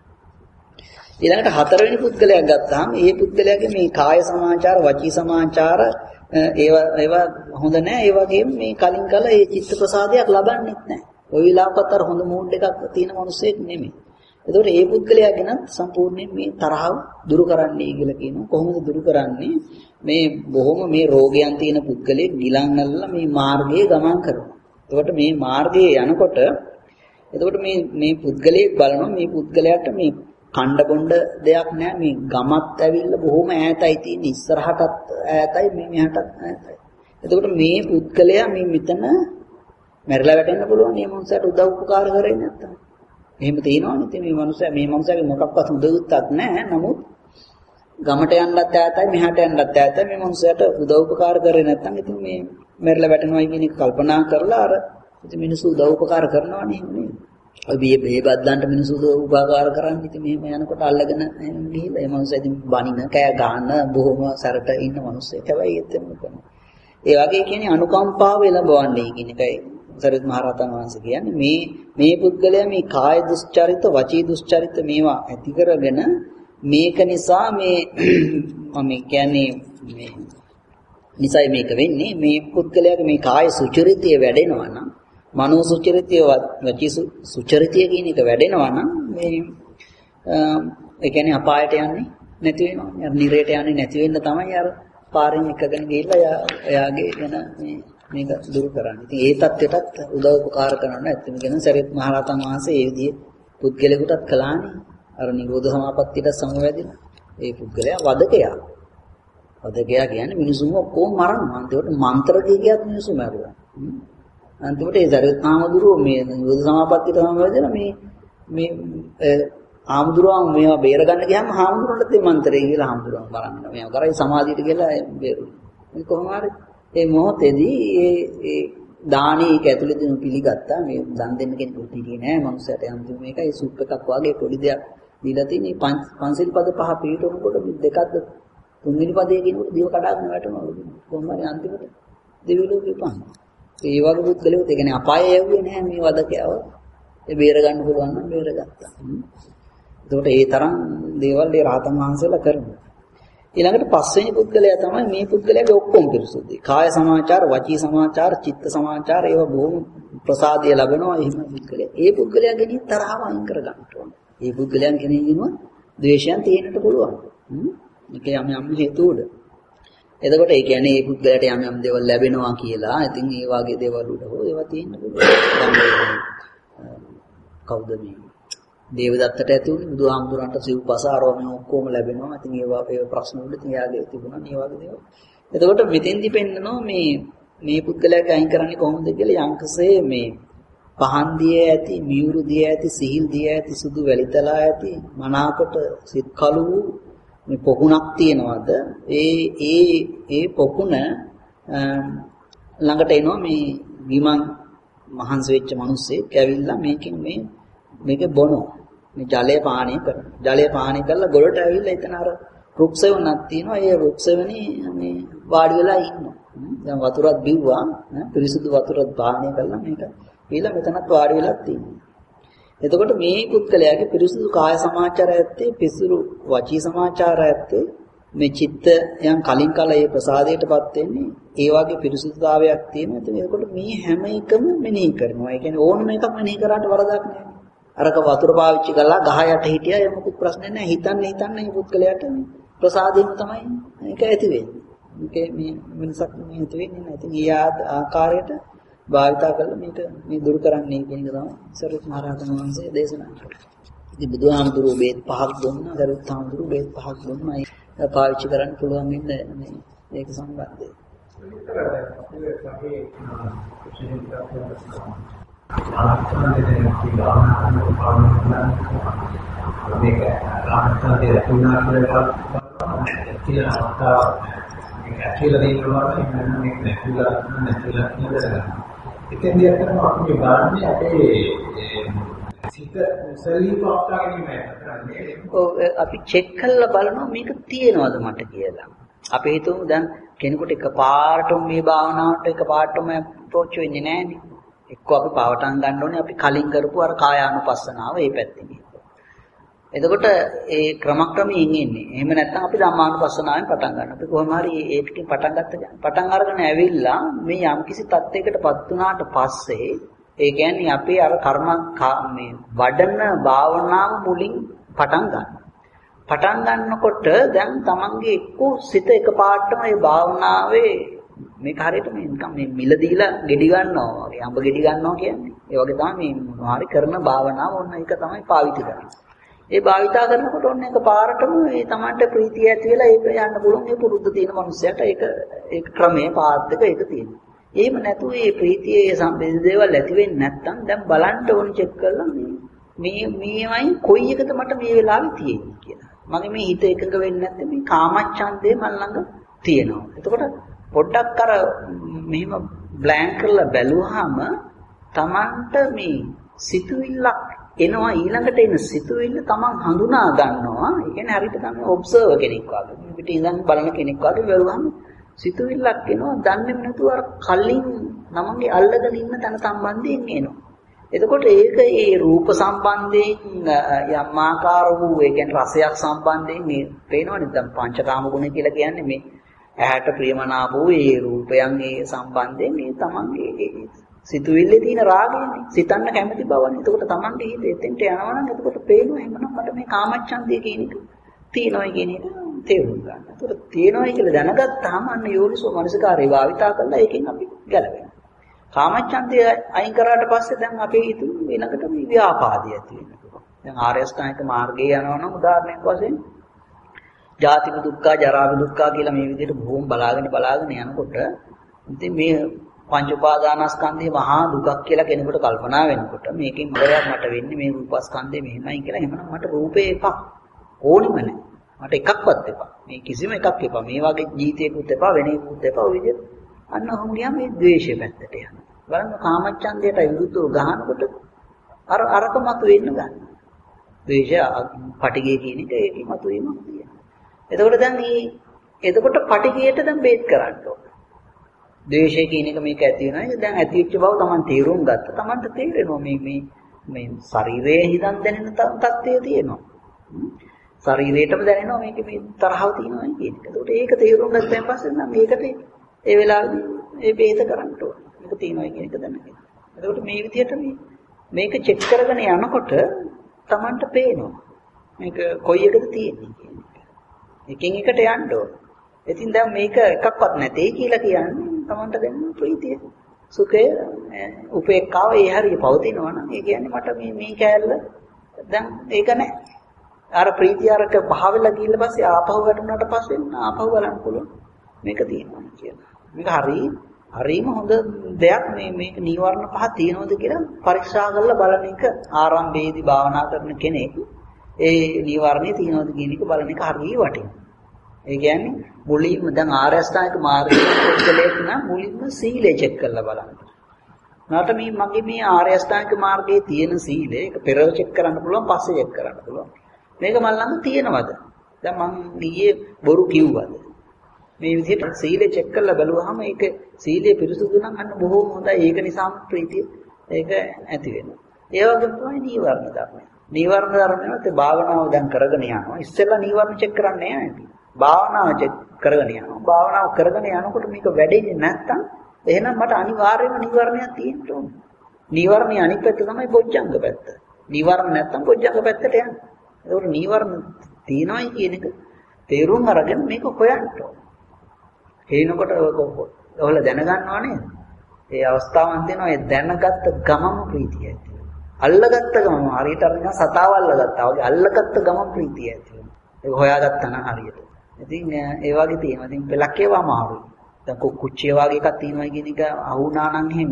ඊළඟට හතරවෙනි පුද්ගලයාක් ගත්තාම ඒ පුද්ගලයාගේ මේ කාය සමාචාර වචී සමාචාර ඒවා ඒවා හොඳ නැහැ. ඒ වගේම මේ කලින් කල ඒ චිත්ත ප්‍රසාදයක් ලබන්නෙත් නැහැ. ওই විලාපත් අර හොඳ මූඩ් එකක් තියෙන මිනිස්සෙක් නෙමෙයි. එතකොට ඒ පුද්ගලයාගෙන සම්පූර්ණයෙන් මේ තරහව දුරු කරන්නයි කියලා කියනවා. කොහොමද දුරු කරන්නේ? මේ බොහොම මේ රෝගයන් තියෙන පුද්ගලෙක් ගිලන් අල්ලලා මේ මාර්ගයේ ගමන් කරනවා. එතකොට මේ මාර්ගයේ යනකොට එතකොට මේ මේ පුද්ගලයෙක් බලනවා මේ පුද්ගලයාට මේ කණ්ඩ බොණ්ඩ දෙයක් නැහැ. මේ ගමත් ඇවිල්ලා බොහොම ඈතයි තියෙන්නේ. ඉස්සරහටත් ඈතයි මේ මෙහාටත් ඈතයි. එතකොට මේ පුද්ගලයා මේ මෙතන මැරිලා වැටෙන්න පුළුවන්. මේ මොන්සට උදව් උපකාර කරේ නැත්තම්. එහෙම තියෙනවනේ. ඉතින් මේ මනුස්සයා මේ මනුස්සයාගේ මොකක්වත් උදව්වක් නැහැ. නමුත් ගමට යන්නත් ඈතයි මෙහාට යන්නත් ඈතයි. මේ මනුස්සයාට උදව් උපකාර කරේ නැත්තම් ඉතින් මේ මැරිලා වැටෙනවයි කියන එක කල්පනා කරලා අර ඉතින් මිනිස්සු උදව් උපකාර කරනවනේ එහෙම නේද? ඔය මේ මේ බද්දන්ට මිනිස්සු උදව් උපකාර කරන්නේ ඉතින් මෙහෙම යනකොට අල්ලගෙන ගිහිල්ලා මේ මනුස්සයා ඉතින් බනින කෑ ගන්න බොහොම සැරට ඉන්න මනුස්සයෙක්. හැබැයි ඒත් එන්න කරනවා. ඒ වගේ කියන්නේ අනුකම්පාව එළඹවන්නේ කියන එකයි සරියුත් මහ රහතන් වහන්සේ කියන්නේ මේ මේ පුද්ගලයා මේ කාය දුස්චරිත වචී දුස්චරිත මේවා ඇති කරගෙන මේක නිසා මේ මම කියන්නේ මේ නිසයි මේක වෙන්නේ මේ පුද්ගලයාගේ මේ කාය සුචරිතය වැඩෙනවා නම් මනෝ සුචරිතය වචී සුචරිතය කියන එක වැඩෙනවා නම් මේ ඒ කියන්නේ අපායට යන්නේ නැති වෙනවා. අර නිරේට යන්නේ නැති වෙන්න තමයි අර පාරෙන් එකගෙන ගිහිල්ලා එයාගේ වෙන මේ මේක දුරු කරන්නේ. ඉතින් ඒ தත්ත්වයටත් උදව් උපකාර කරන්න ඇත්තම කියන සරියුත් මහ රහතන් වහන්සේ ඒ විදිහේ පුද්ගලයෙකුටත් කළානේ. අර නිරෝධ සමාපත්තියට සමවැදිලා. ඒ පුද්ගලයා වදකයා. වදකයා කියන්නේ මිනිසුන් ඔක්කොම මරනවා. අන්තිමට මන්ත්‍ර කීකියත් මිනිසු මරුවා. අන්තිමට ඒ සරියුත් ආමදුරෝ මේ නිරෝධ සමාපත්තියට සමවැදිලා මේ මේ ආමදුරාම මේවා බේරගන්න ගියාම ආමදුරන්ට තේ මන්ත්‍රය කියලා ආමදුරාම බලන්න. මේවා කරයි සමාධියට කියලා බේරුවා. මේ කොහොම හරි ඒ මොහොතේදී ඒ ඒ දානි ඒක ඇතුළේ දිනු පිළිගත්තා. මේ දන් දෙන්න කෙනෙකුට හිටියේ නෑ. මනුස්සයට යන්තිම මේකයි සුප් එකක් වගේ පොඩි දෙයක් දීලා තියෙන්නේ. පන්සිල් පද පහ පිළිටවනකොට මේ දෙකක්ද තුන්වෙනි පදයේ කියනකොට දිව කඩාගෙන වැටෙනවලු. කොහොම හරි අන්තිමට දෙවිලෝ විපන්න. ඒ වගේ පුද්ගලයෝ ඒ කියන්නේ අපාය යවුවේ නෑ මේ වදකයව. ඒ බේර ගන්න පුළුවන් නම් බේරගත්තා. ඒකට ඒ තරම් දේවල් ඒ රහතන් වහන්සේලා කරනවා. ඊළඟට පස්වෙනි පුද්ගලයා තමයි මේ පුද්ගලයාගේ ඔක්කොම පිරිසුදුයි. කාය සමාචාර, වචී සමාචාර, චිත්ත සමාචාර ඒවා බොහොම ප්‍රසාදය ලැබෙනවා. එහෙම පුද්ගලයා. ඒ පුද්ගලයාගෙන් තරහව අයින් කර ගන්න ඕන. ඒ පුද්ගලයන් කෙනෙකුින්ම ද්වේෂයන් තියෙන්නට පුළුවන්. මේක යම් යම් හේතු උඩ. එතකොට ඒ කියන්නේ මේ පුද්ගලයාට යම් යම් දේවල් ලැබෙනවා කියලා. ඉතින් ඒ වගේ දේවල් උඩ හෝ ඒවා තියෙන්න පුළුවන්. කවුද මේ දේවදත්තට ඇති වුණේ බුදුහාමුදුරන්ට සිව්පස ආරෝමණ ඔක්කොම ලැබෙනවා. ඉතින් ඒවා ඒ ප්‍රශ්න වල ඉතින් යාගේ තිබුණා මේ වගේ දේවල්. එතකොට මෙතෙන්දි පෙන්නනවා මේ මේ පුද්ගලයාගේ අයින් කරන්නේ කොහොමද කියලා යංකසේ මේ පහන් දිය ඇති, මියුරු දිය ඇති, සිහිල් දිය ඇති, සුදු වැලිතලා ඇති, මනාකොට සිත් කළු වූ මේ පොකුණක් තියනවාද? ඒ ඒ ඒ පොකුණ ළඟට එනවා මේ විමන් මහන්සි වෙච්ච මිනිස්සෙක් ඇවිල්ලා මේකෙන් මේ මේක බොනවා. මේ ජලය පානය කරනවා. ජලය පානය කරලා ගොඩට ඇවිල්ලා එතන අර රුක්සෙවණක් තියෙනවා. ඒ රුක්සෙවණේ මේ වාඩි වෙලා ඉන්නවා. දැන් වතුරක් බිව්වා, පිරිසිදු වතුරක් පානය කරලා මේක ඊළඟ මෙතනත් වාඩි වෙලා තියෙනවා. එතකොට මේ පුද්ගලයාගේ පිරිසිදු කාය සමාචාරය ඇත්තේ, පිරිසිදු වචී සමාචාරය ඇත්තේ, මේ චිත්තයන් කලින් කල ඒ ප්‍රසාදයටපත් වෙන්නේ ඒ වගේ පිරිසිදුතාවයක් තියෙනවා. ඉතින් ඒකට මේ හැම එකම මෙනෙහි කරනවා. ඒ කියන්නේ ඕනම එකක් මෙනෙහි කරාට වරදක් නෑ. අරක වතුර පාවිච්චි කළා ගහ යට හිටියා ඒ මොකුත් ප්‍රශ්නේ නෑ. හිතන්නේ හිතන්නේ මේ පුද්ගලයාට ප්‍රසාදයෙන් තමයි ඒක ඇති වෙන්නේ. මේකේ මේ වෙනසක් මේ ඇති වෙන්නේ නැහැ. ඉතින් ඒ ආකාරයට භාවිතා කළා මේක මේ දුරු කරන්නේ කියන එක තමයි සරියුත් මහ රහතන් වහන්සේ දේශනා කළේ. ඉතින් බුදුහාමුදුරුවෝ බේත් පහක් දුන්නා, සරියුත් හාමුදුරුවෝ බේත් පහක් දුන්නා. ඒක පාවිච්චි කරන්න පුළුවන් වෙන්නේ මේ ඒක සම්බන්ධයෙන්. මේක ආත්මයේ රතුනා කියලා කියලා අවස්ථාව මේක ඇතුළේ දෙනවා නම් මේක නැතිලා නැතිලා කියලා. ඉතින්දී අතන අපි ගන්න අපේ සිත සලීප අවස්ථාවකින් කරන්නේ. ඔව් අපි චෙක් කරලා බලනවා මේක තියෙනවද මට කියලා. අපි හිතමු දැන් කෙනෙකුට එකපාරටම මේ භාවනාවට එකපාරටම අප්‍රෝච් වෙන්නේ නැහැනේ. එක්ක අපි පාවටන් ගන්න ඕනේ අපි කලින් කරපු අර කායානුපස්සනාව ඒ පැත්තෙන්. එතකොට ඒ ක්‍රමක්‍රමයෙන් ඉන්නේ. එහෙම නැත්නම් අපි ධම්මානුපස්සනාවෙන් පටන් ගන්නවා. අපි කොහොම හරි ඒ ටිකෙන් පටන් ගත්ත පටන් අරගෙන ඇවිල්ලා මේ යම්කිසි තත්යකටපත් වුණාට පස්සේ ඒ කියන්නේ අපි අර කර්ම මේ වඩන භාවනාව මුලින් පටන් ගන්නවා. පටන් ගන්නකොට දැන් තමන්ගේ එක්ක සිත එකපාරටම මේ භාවනාවේ මේක හරියට මේ නිකන් මේ මිල දීලා ගෙඩි ගන්නවා වගේ අඹ ගෙඩි ගන්නවා කියන්නේ. ඒ වගේ තමයි මේ මොනවා හරි කරන භාවනාව ඔන්න ඒක තමයි පාවිච්චි කරන්නේ. ඒ භාවිතා කරනකොට ඔන්න එකපාරටම ඒ තමන්ට ප්‍රීතිය ඇති වෙලා ඒක යන්න පුළුවන්. ඒ පුරුද්ද තියෙන මනුස්සයට ඒක ඒක ක්‍රමයේ පාත් එක ඒක තියෙනවා. එහෙම නැතුව මේ ප්‍රීතියේ සම්බන්ධ දේවල් ඇති වෙන්නේ නැත්නම් දැන් බලන්න ඕන චෙක් කරලා මේ මේ මේවයි කොයි එකද මට මේ වෙලාවේ තියෙන්නේ කියලා. මගේ මේ හිත එකඟ වෙන්නේ නැත්නම් මේ කාමච්ඡන්දේ මල් ළඟ තියෙනවා. එතකොට පොඩ්ඩක් අර මෙහෙම බ්ලැන්ක් කරලා බැලුවාම Tamanට මේ සිතුවිල්ලක් එනවා ඊළඟට එන සිතුවිල්ල Taman හඳුනා ගන්නවා. ඒ කියන්නේ හරියට තමයි ඔබ්සර්වර් කෙනෙක් වගේ. මේ පිට ඉඳන් බලන කෙනෙක් වගේ බැලුවාම සිතුවිල්ලක් එනවා. දන්නේම නැතුව අර කලින් නමගේ අල්ලගෙන ඉන්න තන සම්බන්ධයෙන් එනවා. එතකොට ඒක ඒ රූප සම්බන්ධයෙන් යම් ආකාර වූ ඒ කියන්නේ රසයක් සම්බන්ධයෙන් මේ පේනවනේ දැන් පංචකාම ගුණ කියලා කියන්නේ මේ ඇහැට ප්‍රියමනාප වූ ඒ රූපයන් ඒ සම්බන්ධයෙන් මේ තමන්ගේ සිතුවිල්ලේ තියෙන රාගයනේ සිතන්න කැමති බවනේ. එතකොට තමන්ගේ හිත එතෙන්ට යනවා නම් එතකොට පේනවා එහෙනම් මට මේ කාමච්ඡන්දය කියන එක තියෙනවා කියන එක තේරුම් ගන්න. එතකොට තියෙනවා කියලා දැනගත්තාම අන්න යෝනිසෝ මනසිකාරේ භාවිතා කරලා ඒකෙන් අපි ගැලවෙනවා. කාමච්ඡන්දය අයින් කරාට පස්සේ දැන් අපේ හිත ඊළඟට මේ ව්‍යාපාදය ඇති වෙනවා. දැන් ආර්ය අෂ්ටාංගික මාර්ගයේ යනවා නම් උදාහරණයක් වශයෙන් ජාතික දුක්ඛ, ජරා දුක්ඛ කියලා මේ විදිහට බොහොම බලාගෙන බලාගෙන යනකොට ඉතින් මේ පංච උපාදානස්කන්ධේ මහා දුකක් කියලා කෙනෙකුට කල්පනා වෙනකොට මේකෙන් මොකද මට වෙන්නේ මේ රූපස්කන්ධේ මෙහෙමයි කියලා. එහෙනම් මට රූපේ එපා. ඕනෙම නැහැ. මට එකක්වත් එපා. මේ කිසිම එකක් එපා. මේ වගේ ජීවිතයකුත් එපා, වෙන එකකුත් එපා. ඔය විදිහට අන්න ඔහොම ගියාම මේ ද්වේෂය පැත්තට යනවා. බලන්න කාමච්ඡන්දයට විරුද්ධව ගහනකොට අර අරක මතු වෙන්න ගන්නවා. ද්වේෂය පටිගය කියන එක ඒකේ මතු වීමක් තියෙනවා. එතකොට දැන් මේ එතකොට පටිගයට දැන් බේත් කරන්න ඕන. ද්වේෂය කියන එක මේක ඇති වෙනවා. දැන් ඇතිවෙච්ච බව Taman තේරුම් ගත්ත. Tamanට තේරෙනවා මේ මේ මේ ශරීරයේ හිතන් දැනෙන තත්ත්වය තියෙනවා. ශරීරයටම දැනෙනවා මේක මේ තරහව තියෙනවා කියන එක. එතකොට ඒක තේරුම් ගත්තන් පස්සේ නම් මේකට ඒ වෙලාවේදී ඒ බේත කරන්න ඕන. මේක තියෙනවා කියන එක දැනගන්න. එතකොට මේ විදිහට මේ මේක චෙක් කරගෙන යනකොට Tamanට පේනවා. මේක කොයි එකද තියෙන්නේ කියන එක. එකින් එකට යන්න ඕන. ඉතින් දැන් මේක එකක්වත් නැtei කියලා කියන්නේ Tamanට දැනෙන ප්‍රීතිය. සුඛය, උපේක්ඛාව ඒ හරිය පවතිනවා නම් ඒ කියන්නේ මට මේ මේ කෑල්ල දැන් ඒක නැහැ. අර ප්‍රීතිය අරක භාවෙලා ගිහිල්ලා පස්සේ ආපහු වැටුණාට පස්සේ ආපහු බලන්න පුළුවන්. මේක තියෙනවා කියලා. මේක හරි හරිම හොඳ දෙයක් මේ මේක නීවරණ පහ තියෙනවද කියලා පරීක්ෂා කරලා බලන එක ආරම්භයේදී භාවනා කරන කෙනෙක් ඒ නීවරණේ තියෙනවද කියන එක බලන එක හරිය වටිනවා. ඒ කියන්නේ මුලින්ම දැන් ආර්ය අෂ්ටාංගික මාර්ගයේ පුද්ගලයෙක් නම් මුලින්ම සීලය චෙක් කරලා බලන්න. නැත්නම් මේ මගේ මේ ආර්ය අෂ්ටාංගික මාර්ගයේ තියෙන සීලය ඒක පෙරව චෙක් කරන්න පුළුවන් පස්සේ චෙක් කරන්න පුළුවන්. මේක මල් ළඟ තියෙනවද? දැන් මං ඊයේ බොරු කිව්වද? මේ විදිහට සීලය චෙක් කරලා බලුවාම ඒක සීලය පිරිසුදු නම් අන්න බොහොම හොඳයි. ඒක නිසාම ප්‍රීතිය ඒක ඇති වෙනවා. ඒ වගේම තමයි නීවරණ ධර්මය. නීවරණ ධර්මයත් භාවනාව දැන් කරගෙන යනවා. ඉස්සෙල්ලා නීවරණ චෙක් කරන්නේ නැහැ. භාවනාව චෙක් කරගෙන යනවා. භාවනාව කරගෙන යනකොට මේක වැඩෙන්නේ නැත්තම් එහෙනම් මට අනිවාර්යයෙන්ම නීවරණයක් තියෙන්න ඕනේ. නීවරණේ අනිත් පැත්ත තමයි බොජ්ජංග පැත්ත. නීවරණ නැත්තම් බොජ්ජංග පැත්තට යන්නේ. ඒකට නීවරණ තියෙනවයි කියන එක තේරුම් අරගෙන මේක හොයන්න ඕනේ. හේනකොට ඔයගොල්ලෝ දැනගන්නවා නේද? ඒ අවස්ථාවන් තියෙනවා ඒ දැනගත්ත ගමම ප්‍රීතිය ඇති වෙනවා. අල්ලගත්ත ගමම හරියට අර නිකන් සතාව අල්ලගත්තා වගේ අල්ලගත්ත ගමම ප්‍රීතිය ඇති වෙනවා. ඒක හොයාගත්තා නම් හරියට. ඉතින් ඒ වගේ තියෙනවා. ඉතින් පෙලක් ඒවා අමාරුයි. දැන් කුච්චිය වගේ එකක් තියෙනවා කියන එක අහුණා නම් එහෙම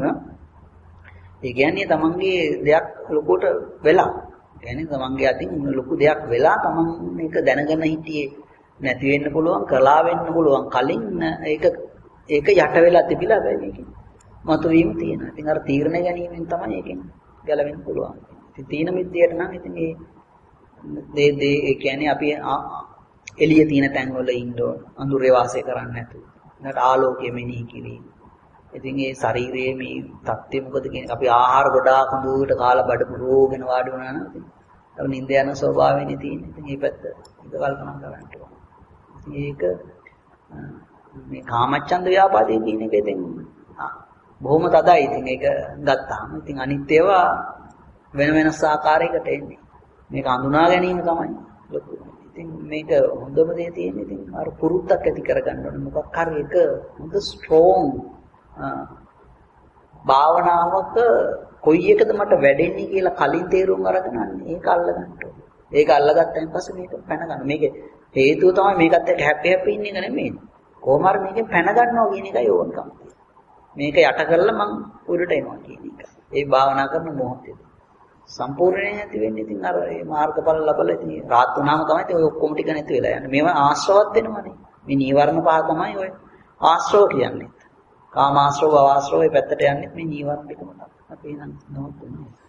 ඒ කියන්නේ තමන්ගේ දෙයක් ලොකුට වෙලා. ඒ කියන්නේ තමන්ගේ අතින් ලොකු දෙයක් වෙලා තමන් මේක දැනගෙන හිටියේ නැති වෙන්න පුළුවන්, කලා වෙන්න පුළුවන්. කලින් ඒක ඒක යට වෙලා තිබිලා බෑ මේකෙන්. මතුවීම තියෙනවා. ඉතින් අර තීරණ ගැනීමෙන් තමයි ඒකෙන් ගැලවෙන්න පුළුවන්. ඉතින් තීන මිද්දයට නම් ඉතින් ඒ දේ දේ ඒ කියන්නේ අපි එළිය තියෙන තැන් වල ඉන්න ඕන. අඳුරේ වාසය කරන්නේ නැතුව. නැත්නම් ආලෝකයේ මෙනෙහි කිරීම. ඉතින් ඒ ශරීරයේ මේ තත්ත්වය මොකද කියන අපි ආහාර ගොඩාක් හොඳට කාලා බඩ පුරෝගෙන වාඩි වුණා නම් ඉතින් අපි නිින්ද යන ස්වභාවයනේ තියෙන්නේ. ඉතින් මේ පැත්ත ඒක කල්පනා කරන්න ඕන. ඒක මේ කාමච්ඡන්ද ව්‍යාපාදේ කියන එක ඉතින් බොහොම තදයි. ඉතින් ඒක ගත්තාම ඉතින් අනිත් ඒවා වෙන වෙනස් ආකාරයකට එන්නේ. මේක හඳුනා ගැනීම තමයි ලොකු. ඉතින් මේක හොඳම දේ තියෙන්නේ ඉතින් අර පුරුද්දක් ඇති කරගන්න ඕනේ. මොකක් හරි එක හොඳ ස්ට්‍රෝං භාවනාවක කොයි එකද මට වැඩෙන්නේ කියලා කලින් තේරුම් අරගෙන ඒක අල්ලගන්න ඕනේ. ඒක අල්ලගත්තයින් පස්සේ මේක පැන ගන්න. මේක හේතුව තමයි මේකත් එක්ක හැපි හැපි ඉන්න එක නෙමෙයි. කොහොම හරි මේකෙන් පැන ගන්නවා කියන එකයි ඕනකම. මේක යට කරලා මං උඩට එනවා කියන එක. ඒ භාවනා කරන මොහොතේ සම්පූර්ණයෙන් ඇති වෙන්නේ ඉතින් අර මේ මාර්ගඵල ලැබලා ඉතින් රාත් වුණාම තමයි ඉතින් ඔය ඔක්කොම ටික නැති වෙලා යන්නේ. මේවා ආශ්‍රවත් වෙනවනේ. මේ නීවරණ පහ තමයි ඔය ආශ්‍රව කියන්නේ. කාමාශ්‍රව, භවආශ්‍රව මේ පැත්තට යන්නේ මේ නීවරණ ටිකම තමයි. අපි නම් නෝතුනේ.